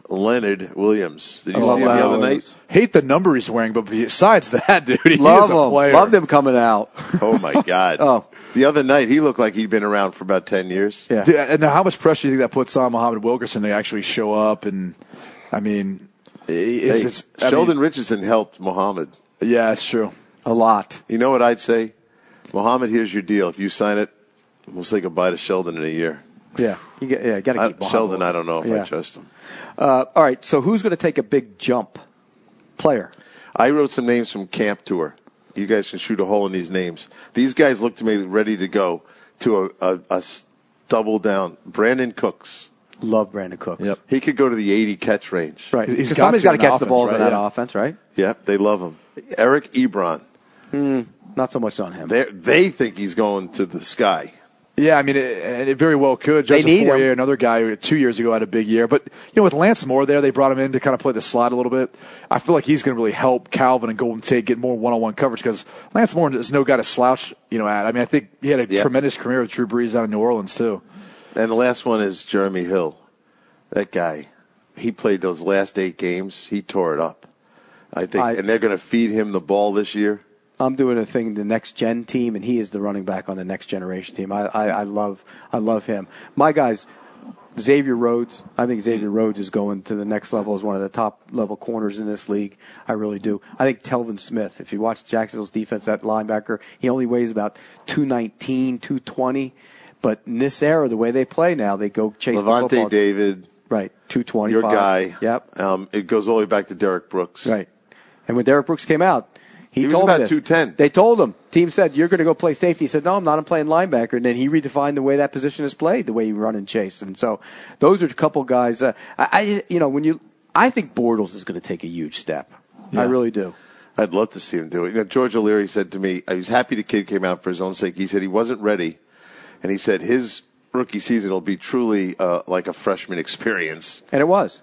Leonard Williams. Did you love see him the Leonard other Williams. night? Hate the number he's wearing, but besides that, dude, he Love is a him. player. Love them coming out. Oh, my God. Oh. The other night, he looked like he'd been around for about 10 years. Yeah. And now how much pressure do you think that puts on Muhammad Wilkerson to actually show up? And, I mean, Sheldon Richardson helped Muhammad. Yeah, that's true. A lot. You know what I'd say? Muhammad, here's your deal. If you sign it, we'll say goodbye to Sheldon in a year. Yeah. You got to keep Muhammad. Sheldon, I don't know if I trust him. All right, so who's going to take a big jump? Player. I wrote some names from Camp Tour. You guys can shoot a hole in these names. These guys look to me ready to go to a double down. Brandon Cooks. Love Brandon Cooks. Yep. He could go to the 80 catch range. Right. He's Because got somebody's to got to in catch the offense, balls in right? that Yeah. offense, right? Yep, they love him. Eric Ebron. Not so much on him. They think he's going to the sky. Yeah, I mean, it very well could. They Joseph need Poirier, him. another guy who 2 years ago had a big year. But, with Lance Moore there, they brought him in to kind of play the slot a little bit. I feel like he's going to really help Calvin and Golden Tate get more one-on-one coverage because Lance Moore is no guy to slouch, at. I mean, I think he had a tremendous career with Drew Brees out of New Orleans, too. And the last one is Jeremy Hill. That guy, he played those last 8 games. He tore it up. I think, and they're going to feed him the ball this year. I'm doing a thing, the next gen team, and he is the running back on the next generation team. I love him. My guys, Xavier Rhodes. I think Xavier Rhodes is going to the next level as one of the top level corners in this league. I really do. I think Telvin Smith. If you watch Jacksonville's defense, that linebacker, he only weighs about 219, 220. But in this era, the way they play now, they go chase the football. Levante David. Right, 225. Your guy. Yep. It goes all the way back to Derek Brooks. Right. And when Derek Brooks came out, he was told about me this. 210. They told him. Team said, you're going to go play safety. He said, no, I'm not. I'm playing linebacker. And then he redefined the way that position is played, the way you run and chase. And so those are a couple guys. I think Bortles is going to take a huge step. Yeah. I really do. I'd love to see him do it. George O'Leary said to me, I was happy the kid came out for his own sake. He said he wasn't ready. And he said his rookie season will be truly like a freshman experience. And it was.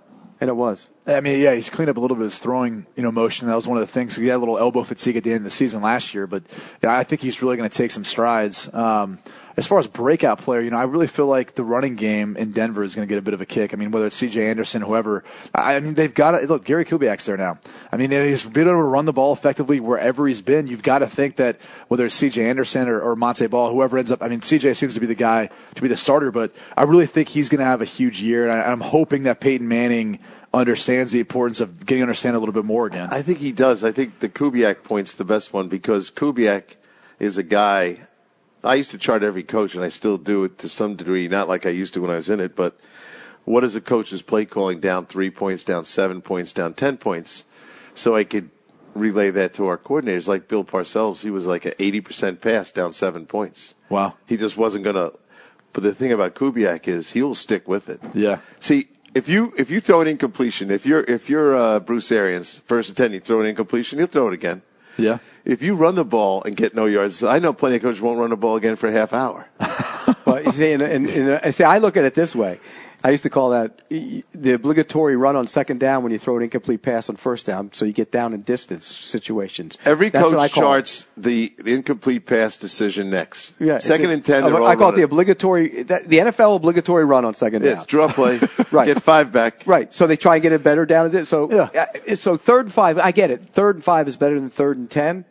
I mean, yeah, he's cleaned up a little bit of his throwing, motion. That was one of the things. He had a little elbow fatigue at the end of the season last year, but I think he's really going to take some strides. As far as breakout player, I really feel like the running game in Denver is going to get a bit of a kick. I mean, whether it's C.J. Anderson, whoever. I mean, they've got to look. Gary Kubiak's there now. I mean, he's been able to run the ball effectively wherever he's been. You've got to think that whether it's C.J. Anderson or Monte Ball, whoever ends up. I mean, C.J. seems to be the guy to be the starter, but I really think he's going to have a huge year. And I'm hoping that Peyton Manning understands the importance of getting to understand a little bit more again. I think he does. I think the Kubiak point's the best one because Kubiak is a guy. I used to chart every coach, and I still do it to some degree, not like I used to when I was in it, but what is a coach's play calling down 3 points, down 7 points, down 10 points? So I could relay that to our coordinators, like Bill Parcells. He was like an 80% pass down 7 points. Wow. He just wasn't going to. But the thing about Kubiak is he'll stick with it. Yeah. See, if you throw an incompletion, if you're Bruce Arians, 1st and 10, you throw an incompletion, he'll throw it again. Yeah. If you run the ball and get no yards, I know plenty of coaches won't run the ball again for a half hour. Well, you see, I look at it this way. I used to call that the obligatory run on second down when you throw an incomplete pass on first down, so you get down in distance situations. Every coach charts the incomplete pass decision next. Yeah, second and 10, I call it the obligatory, the NFL obligatory run on second down. It's draw play, right. Get 5 back. Right, so they try and get it better down. So 3rd and 5, I get it. 3rd and 5 is better than 3rd and 10,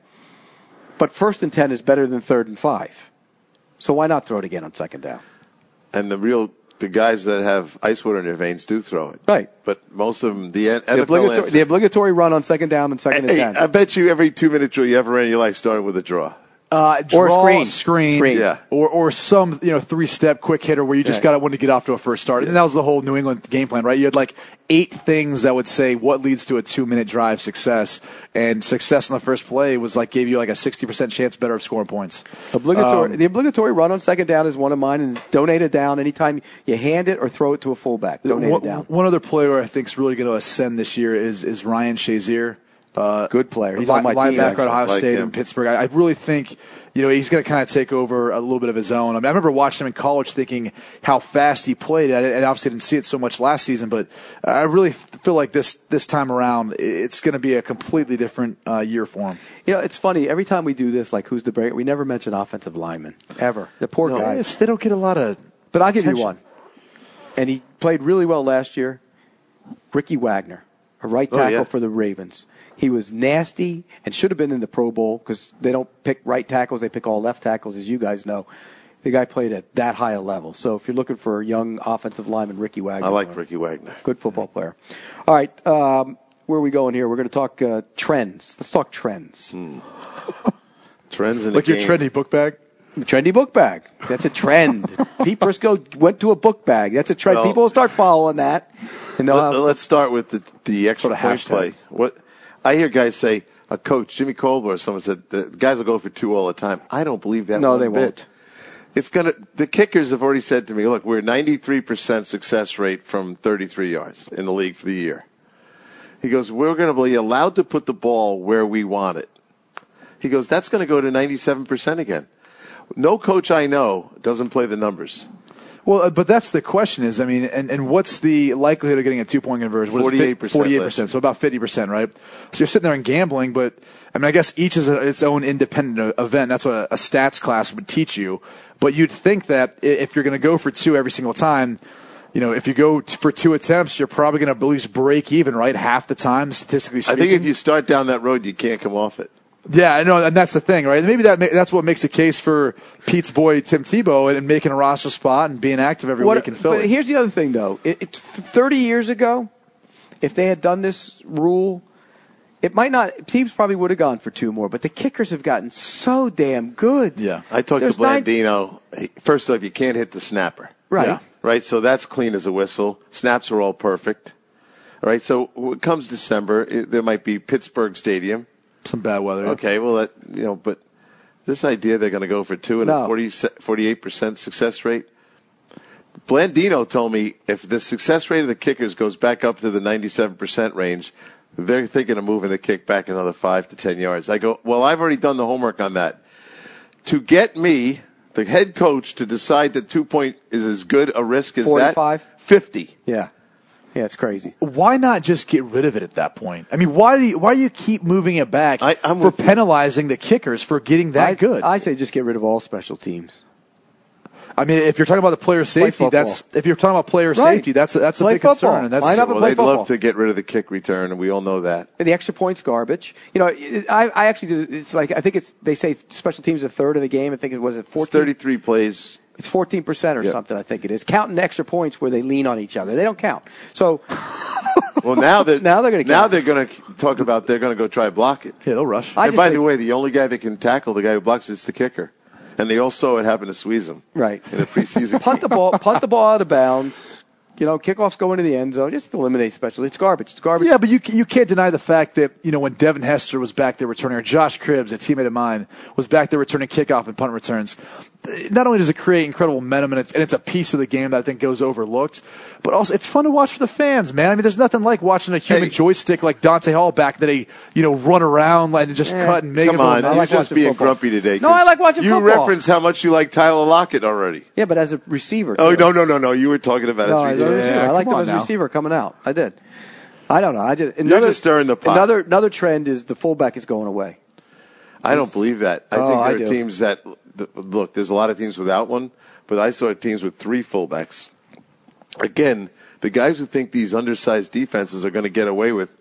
but 1st and 10 is better than 3rd and 5. So why not throw it again on second down? And the guys that have ice water in their veins do throw it. Right. But most of them, the NFL the obligatory run on second down and second and 10. I bet you every 2-minute drill you ever ran in your life started with a draw. Draw, or screen. Yeah. Or some 3-step quick hitter where you just got to want to get off to a first start. And that was the whole New England game plan, right? You had like 8 things that would say what leads to a 2-minute drive success, and success on the first play was gave you a 60% chance better of scoring points. The obligatory run on second down is one of mine, and donate it down anytime you hand it or throw it to a fullback. Donate it down. One other player I think is really going to ascend this year is Ryan Shazier. Good player. He's on my team. Linebacker at Ohio State and Pittsburgh. I really think he's going to kind of take over a little bit of his own. I remember watching him in college thinking how fast he played at it, and obviously didn't see it so much last season, but I really feel like this time around it's going to be a completely different year for him. It's funny. Every time we do this, like who's the break, we never mention offensive linemen, ever. The poor guys. They don't get a lot of But I'll give attention. you one. And he played really well last year. Ricky Wagner, a right tackle for the Ravens. He was nasty and should have been in the Pro Bowl because they don't pick right tackles. They pick all left tackles, as you guys know. The guy played at that high a level. So if you're looking for a young offensive lineman, Ricky Wagner. I like Ricky Wagner. Good football player. All right, where are we going here? We're going to talk trends. Let's talk trends. Trends in the game. Like your trendy book bag? Trendy book bag. That's a trend. Pete Prisco went to a book bag. That's a trend. Well, people will start following that. And let's start with the extra point play. What I hear guys say, a coach, Jimmy Colbert, someone said the guys will go for 2 all the time. I don't believe that. No, they won't. The kickers have already said to me, look, we're 93% success rate from 33 yards in the league for the year. He goes, we're going to be allowed to put the ball where we want it. He goes, that's going to go to 97% again. No coach I know doesn't play the numbers. Well, but that's the question is, I mean, and what's the likelihood of getting a 2-point conversion? 48%. 48%, so about 50%, right? So you're sitting there and gambling, but, I mean, I guess each is its own independent event. That's what a stats class would teach you. But you'd think that if you're going to go for 2 every single time, you know, if you go for 2 attempts, you're probably going to at least break even, right? Half the time, statistically speaking. I think if you start down that road, you can't come off it. Yeah, I know, and that's the thing, right? Maybe that's what makes a case for Pete's boy Tim Tebow and making a roster spot and being active every week in Philly. But here's the other thing, though. It's 30 years ago, if they had done this rule, it might not. Teams probably would have gone for 2 more, but the kickers have gotten so damn good. Yeah, I talked to Blandino. First off, you can't hit the snapper. Right. Yeah. Right, so that's clean as a whistle. Snaps are all perfect. All right, so when it comes December, there might be Pittsburgh Stadium. Some bad weather. Okay, well, but this idea they're going to go for 2 and a 48% success rate. Blandino told me if the success rate of the kickers goes back up to the 97% range, they're thinking of moving the kick back another 5 to 10 yards. I go, well, I've already done the homework on that. To get me, the head coach, to decide that 2-point is as good a risk as 45? that, 50. Yeah. Yeah, it's crazy. Why not just get rid of it at that point? I mean, why do you keep moving it back for penalizing the kickers for getting that good? I say just get rid of all special teams. I mean, if you're talking about the player safety, that's a big concern. And they'd love to get rid of the kick return, and we all know that. And the extra points garbage. You know, I actually did. It's like I think they say special teams a third of the game. I think it was 14. It's 33 plays. It's 14% or something, I think it is. Counting extra points where they lean on each other. They don't count. So, well, now they're going to talk about they're going to go try block it. Yeah, they'll rush. And by the way, the only guy that can tackle the guy who blocks it is the kicker. And they all saw it happen to Sweeze him. Right. In a preseason punt the ball out of bounds. You know, kickoffs go into the end zone. Just eliminate special. It's garbage. It's garbage. Yeah, but you can't deny the fact that, you know, when Devin Hester was back there returning, or Josh Cribbs, a teammate of mine, was back there returning kickoff and punt returns, not only does it create incredible momentum, and it's a piece of the game that I think goes overlooked, but also it's fun to watch for the fans, man. I mean, there's nothing like watching a human joystick like Dante Hall back that run around and just cut and make it. Come on, you're just being grumpy today. No, I like watching football. You referenced how much you like Tyler Lockett already. Yeah, but as a receiver. Oh, no. You were talking about as a receiver. I like him as a receiver coming out. I did. I don't know. You're just stirring the pot. Another trend is the fullback is going away. I don't believe that. I think there are teams that look. There's a lot of teams without one, but I saw teams with 3 fullbacks. Again, the guys who think these undersized defenses are going to get away with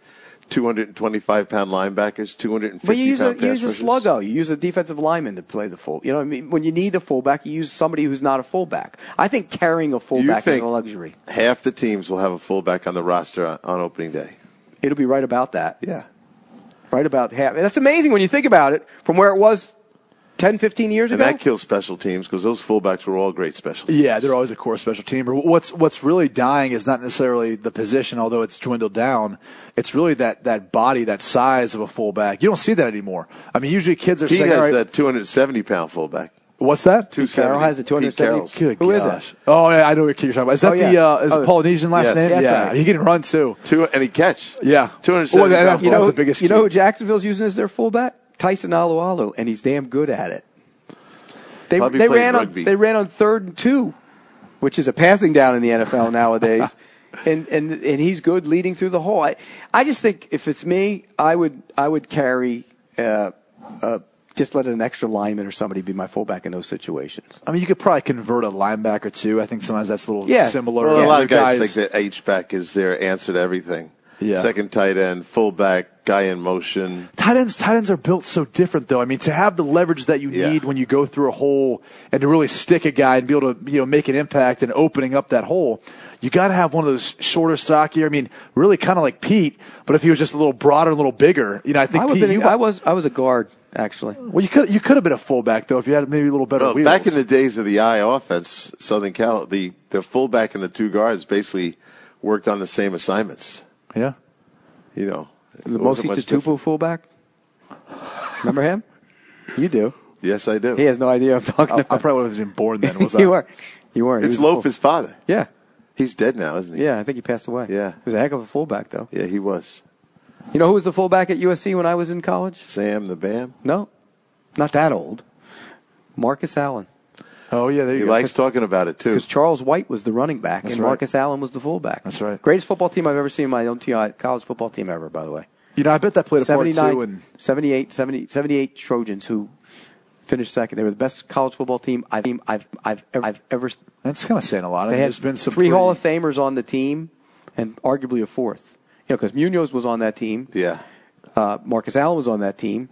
225-pound linebackers, 250-pound But you use a rushers. sluggo. You use a defensive lineman to play the full. You know what I mean? When you need a fullback, you use somebody who's not a fullback. I think carrying a fullback is a luxury. Half the teams will have a fullback on the roster on opening day. It'll be right about that. Yeah. Right about half. That's amazing when you think about it from where it was 10, 15 years ago. And that kills special teams because those fullbacks were all great special teams. Yeah, they're always a core special teamer. What's really dying is not necessarily the position, although it's dwindled down. It's really that body, that size of a fullback. You don't see that anymore. I mean, usually kids are saying, has that 270-pound fullback. What's that? Carroll has a 270. Good Who gosh. is it? Oh, yeah, I know what you're talking about. Is that the Polynesian last name? Yes, yeah, right. He can run too. And he catch. Yeah, 270. That's the biggest. You know who Jacksonville's using as their fullback? Tyson Alualu, and he's damn good at it. They ran on 3rd and 2, which is a passing down in the NFL nowadays. And he's good leading through the hole. I just think if it's me, I would carry 2 just let an extra lineman or somebody be my fullback in those situations. I mean, you could probably convert a linebacker too. I think sometimes that's a little similar. Well, a lot of guys think that H-back is their answer to everything. Yeah. Second tight end, fullback, guy in motion. Tight ends are built so different, though. I mean, to have the leverage that you need when you go through a hole and to really stick a guy and be able to make an impact and opening up that hole, you got to have one of those shorter, stockier. I mean, really kind of like Pete, but if he was just a little broader, a little bigger, I think I was a guard. Actually, well, you could have been a fullback though if you had maybe a little better wheels. Back in the days of the I offense, Southern Cal, the fullback and the two guards basically worked on the same assignments. Yeah, the Mosi Tutupu fullback. Remember him? You do. Yes, I do. He has no idea I'm talking about. I probably wasn't born then. Was I? You weren't. It's Lofa's father. Yeah, he's dead now, isn't he? Yeah, I think he passed away. Yeah, he was a heck of a fullback though. Yeah, he was. You know who was the fullback at USC when I was in college? Sam the Bam? No, not that old. Marcus Allen. Oh, yeah, there you go. He likes talking about it, too. Because Charles White was the running back, That's and Marcus Allen was the fullback. That's right. Greatest football team I've ever seen in my own college football team ever, by the way. I bet that played a part, too. And 78 Trojans who finished second. They were the best college football team I've ever seen. That's kind of saying a lot. They had been some 3 Hall of Famers on the team and arguably a 4th. Because Munoz was on that team. Yeah. Marcus Allen was on that team.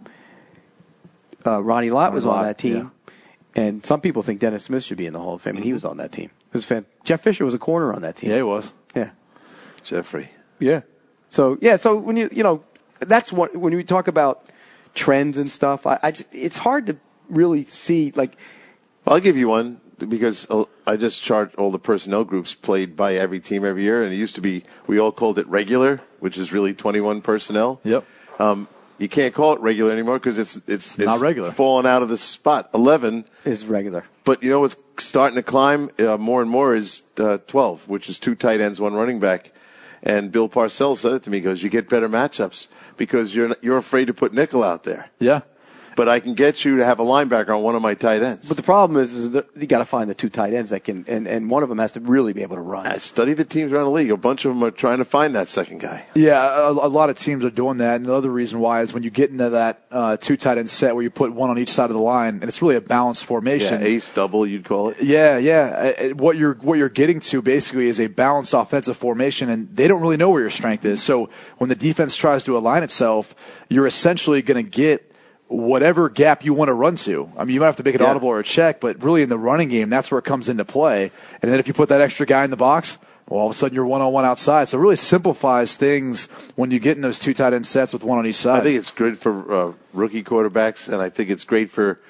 Ronnie Lott was on that team. Yeah. And some people think Dennis Smith should be in the Hall of Fame, and he was on that team. It was Jeff Fisher was a corner on that team. Yeah, he was. Yeah. Jeffrey. Yeah. So when that's what when we talk about trends and stuff, it's hard to really see I'll give you one because I just chart all the personnel groups played by every team every year, and it used to be we all called it regular, which is really 21 personnel. Yep. You can't call it regular anymore because it's not regular. Fallen out of the spot. 11 is regular. But you know what's starting to climb more and more is 12, which is 2 tight ends, 1 running back. And Bill Parcells said it to me. He goes, you get better matchups because you're afraid to put nickel out there. Yeah. But I can get you to have a linebacker on one of my tight ends. But the problem is that you got to find the 2 tight ends that can, and one of them has to really be able to run. I study the teams around the league. A bunch of them are trying to find that second guy. Yeah, a lot of teams are doing that. And another reason why is when you get into that 2 tight end set where you put 1 on each side of the line, and it's really a balanced formation. Yeah, ace double, you'd call it. Yeah. What you're getting to basically is a balanced offensive formation, and they don't really know where your strength is. So when the defense tries to align itself, you're essentially going to get whatever gap you want to run to. I mean, you might have to make an audible or a check, but really in the running game, that's where it comes into play. And then if you put that extra guy in the box, well, all of a sudden you're one-on-one outside. So it really simplifies things when you get in those 2 tight end sets with 1 on each side. I think it's good for rookie quarterbacks, and I think it's great for,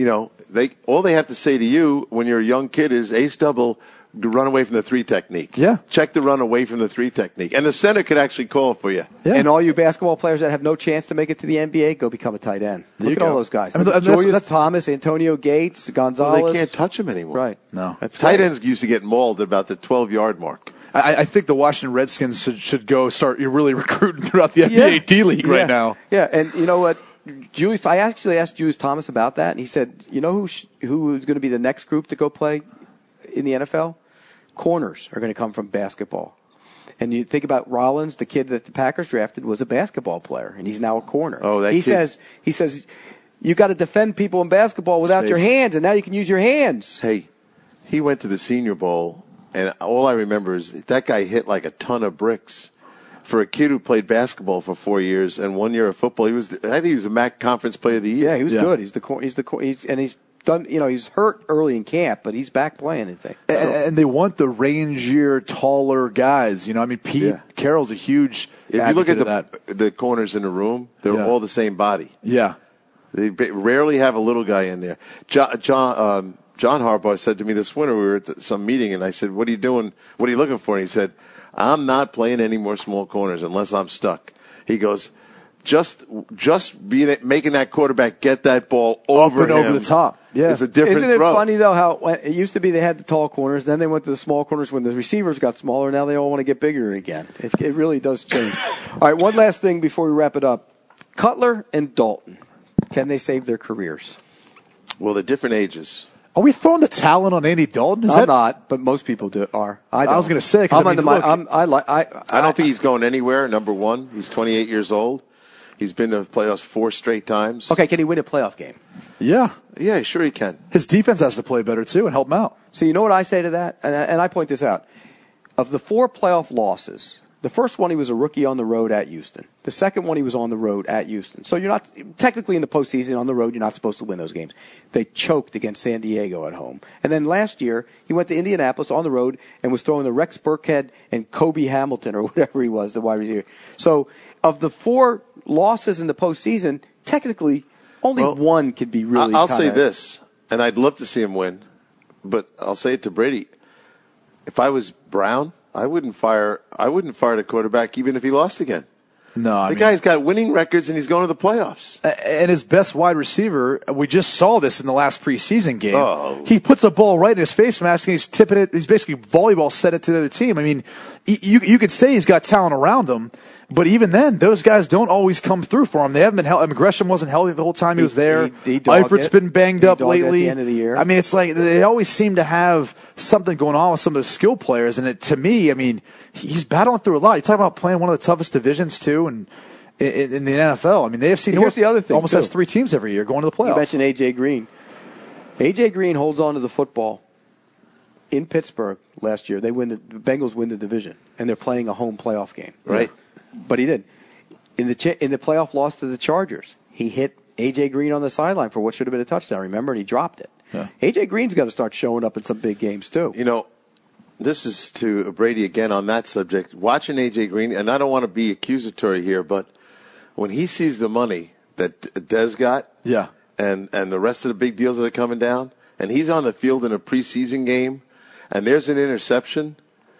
all they have to say to you when you're a young kid is ace double, run away from the 3 technique. Yeah. Check the run away from the 3 technique. And the center could actually call for you. Yeah. And all you basketball players that have no chance to make it to the NBA, go become a tight end. Look at all those guys. Julius Thomas, Antonio Gates, Gonzalez. Well, they can't touch him anymore. Right. No. That's tight ends used to get mauled at about the 12-yard mark. I think the Washington Redskins should go start really recruiting throughout the NBA D-League right now. Yeah, and you know what? I actually asked Julius Thomas about that, and he said, you know who's going to be the next group to go play in the NFL? Corners are going to come from basketball. And you think about Rollins, the kid that the Packers drafted was a basketball player, and he's now a corner. Oh, he says you got to defend people in basketball without your hands, and now you can use your hands. Hey, he went to the Senior Bowl, and all I remember is that guy hit like a ton of bricks. For a kid who played basketball for 4 years and 1 year of football, I think he was a MAC Conference Player of the Year. Yeah, he was good. He's done. He's hurt early in camp, but he's back playing. I think. And they want the rangier, taller guys. Pete Carroll's a huge. If you look at the corners in the room, they're all the same body. Yeah, they rarely have a little guy in there. John Harbaugh said to me this winter, we were at some meeting, and I said, "What are you doing? What are you looking for?" And he said, "I'm not playing any more small corners unless I'm stuck." He goes, just making that quarterback get that ball over the top. Yeah, it's a different Isn't it throw. funny though how it used to be they had the tall corners, then they went to the small corners when the receivers got smaller. Now they all want to get bigger again. It really does change. All right, one last thing before we wrap it up: Cutler and Dalton, can they save their careers? Well, they're different ages. Are we throwing the talent on Andy Dalton? I'm not, but most people are. I was going to say, I don't think he's going anywhere. Number one, he's 28 years old. He's been to the playoffs 4 straight times. Okay, can he win a playoff game? Yeah. Yeah, sure he can. His defense has to play better, too, and help him out. So you know what I say to that? And I point this out. Of the 4 playoff losses, the first one he was a rookie on the road at Houston. The second one he was on the road at Houston. So you're not technically in the postseason on the road. You're not supposed to win those games. They choked against San Diego at home. And then last year he went to Indianapolis on the road and was throwing to Rex Burkhead and Kobe Hamilton or whatever he was, the wide receiver. So of the 4 losses in the postseason, technically only one could be really. I'll say this, and I'd love to see him win, but I'll say it to Brady. If I was Brown, I wouldn't fire the quarterback even if he lost again. No, the guy's got winning records and he's going to the playoffs. And his best wide receiver, we just saw this in the last preseason game. Oh. He puts a ball right in his face mask and he's tipping it. He's basically volleyball set it to the other team. I mean, you could say he's got talent around him, but even then, those guys don't always come through for him. They haven't been healthy. I mean, Gresham wasn't healthy the whole time he was there. Eifert's been banged up lately. At the end of the year. I mean, it's like they always seem to have something going on with some of the skill players. And to me, I mean, he's battling through a lot. You talk about playing one of the toughest divisions, too, and in the NFL. I mean, the AFC North the other thing, almost has 3 teams every year going to the playoffs. You mentioned A.J. Green. A.J. Green holds on to the football in Pittsburgh last year. The Bengals win the division, and they're playing a home playoff game. Right. But he did. In the playoff loss to the Chargers, he hit A.J. Green on the sideline for what should have been a touchdown, remember? And he dropped it. Yeah. A.J. Green's got to start showing up in some big games, too. You know, this is to Brady again on that subject. Watching A.J. Green, and I don't want to be accusatory here, but when he sees the money that Dez got and the rest of the big deals that are coming down, and he's on the field in a preseason game, and there's an interception,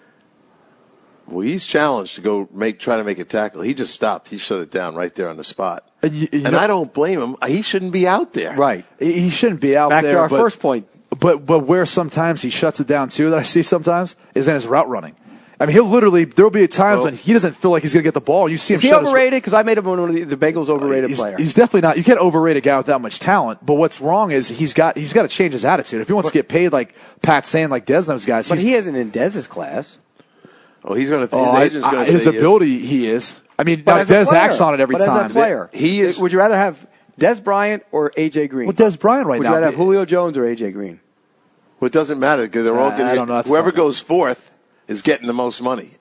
well, he's challenged to go try to make a tackle. He just stopped. He shut it down right there on the spot. And I don't blame him. He shouldn't be out there. Right. He shouldn't be out there. Back to our first point. But where sometimes he shuts it down, too, that I see sometimes, is in his route running. I mean, there will be times when he doesn't feel like he's going to get the ball. You see him. Is he overrated? Because I made him one of the Bengals overrated player. He's definitely not. You can't overrate a guy with that much talent. But what's wrong is he's got to change his attitude. If he wants to get paid like Pat saying, like Dez, those guys. But he isn't in Dez's class. Oh, he's going to. His ability, he is. I mean, Dez acts on it every time. As a player, he is. Would you rather have Dez Bryant or A.J. Green? Well, Dez Bryant now. Would you rather have Julio Jones or A.J. Green? Well, it doesn't matter because they're all going to. Whoever goes fourth is getting the most money.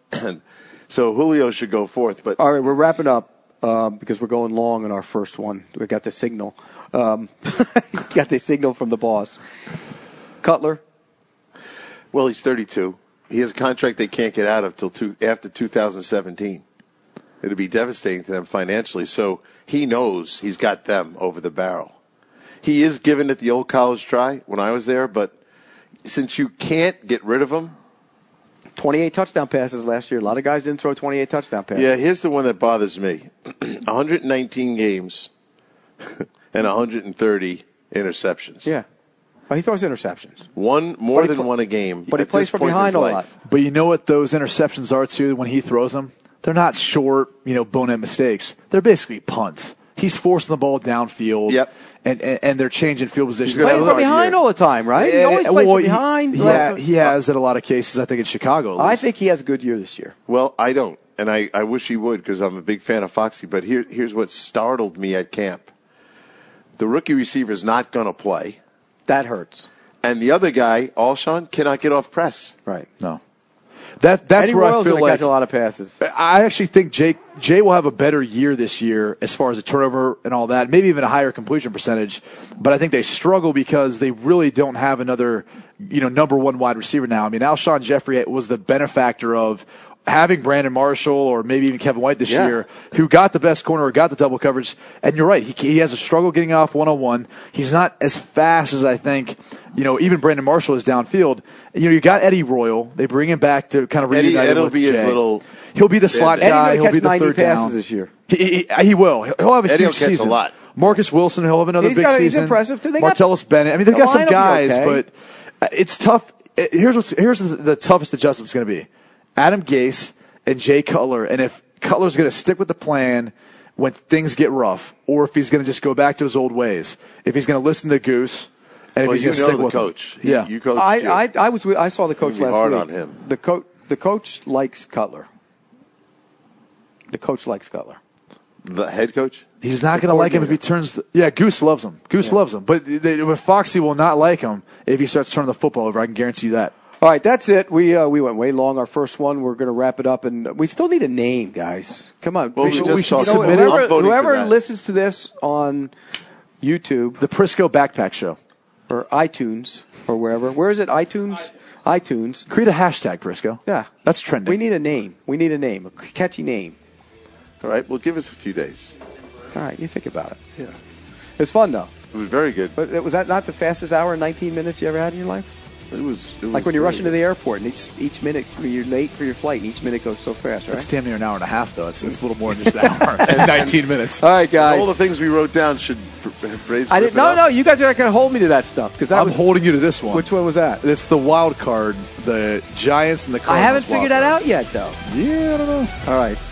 So Julio should go fourth. But all right, we're wrapping up because we're going long in our first one. We got the signal. Got the signal from the boss. Cutler. Well, he's 32. He has a contract they can't get out of till after 2017. It'll be devastating to them financially. So he knows he's got them over the barrel. He is giving it the old college try when I was there, but since you can't get rid of him. 28 touchdown passes last year. A lot of guys didn't throw 28 touchdown passes. Yeah, here's the one that bothers me. 119 games and 130 interceptions. Yeah. Well, he throws interceptions. More than one a game. But he plays from behind a lot. But you know what those interceptions are, too, when he throws them? They're not short, bonehead mistakes. They're basically punts. He's forcing the ball downfield. Yep. And they're changing field positions. He's playing from behind all the time, right? He always plays from behind. He has in a lot of cases, I think, in Chicago. I think he has a good year this year. Well, I don't. And I wish he would because I'm a big fan of Foxy. But here's what startled me at camp. The rookie receiver is not going to play. That hurts. And the other guy, Alshon, cannot get off press. Right. No. That's Eddie where Royals I feel like catch a lot of passes. I actually think Jay will have a better year this year as far as a turnover and all that, maybe even a higher completion percentage. But I think they struggle because they really don't have another, number one wide receiver now. I mean, Alshon Jeffrey was the benefactor of having Brandon Marshall or maybe even Kevin White this year, who got the best corner or got the double coverage. And you're right, he has a struggle getting off one-on-one. He's not as fast as I think, even Brandon Marshall is downfield. You got Eddie Royal. They bring him back to kind of reunite him with Jay. He'll be the slot guy. He'll be the third down. This year. He will. He'll have a huge season. A lot. Marcus Wilson, he'll have another big season. He's impressive too. Martellus Bennett. I mean, they've got some guys, but it's tough. Here's the toughest adjustment it's going to be. Adam Gase and Jay Cutler, and if Cutler's going to stick with the plan when things get rough, or if he's going to just go back to his old ways, if he's going to listen to Goose, and if he's going to stick with coach. You coach. I saw the coach last hard week. On him. The coach likes Cutler. The coach likes Cutler. The head coach? He's not going to like him if he turns Goose loves him. Goose loves him. But Foxy will not like him if he starts turning the football over. I can guarantee you that. All right, that's it. We went way long. Our first one. We're going to wrap it up, and we still need a name, guys. Come on. Well, we should submit it. Whoever listens to this on YouTube, the Prisco Backpack Show, or iTunes, or wherever. Where is it? iTunes. Create a hashtag, Prisco. Yeah, that's trending. We need a name. A catchy name. All right, well, give us a few days. All right, you think about it. Yeah. It was fun, though. It was very good. But was that not the fastest hour and 19 minutes you ever had in your life? It was like when you're rushing to the airport, and each minute you're late for your flight, and each minute goes so fast, right? It's damn near an hour and a half, though. It's a little more than just an hour and 19 minutes. All right, guys. All the things we wrote down should raise. I didn't. No. You guys are not going to hold me to that stuff because I'm holding you to this one. Which one was that? It's the wild card, the Giants and the Cardinals. I haven't figured that out yet, though. Yeah, I don't know. All right.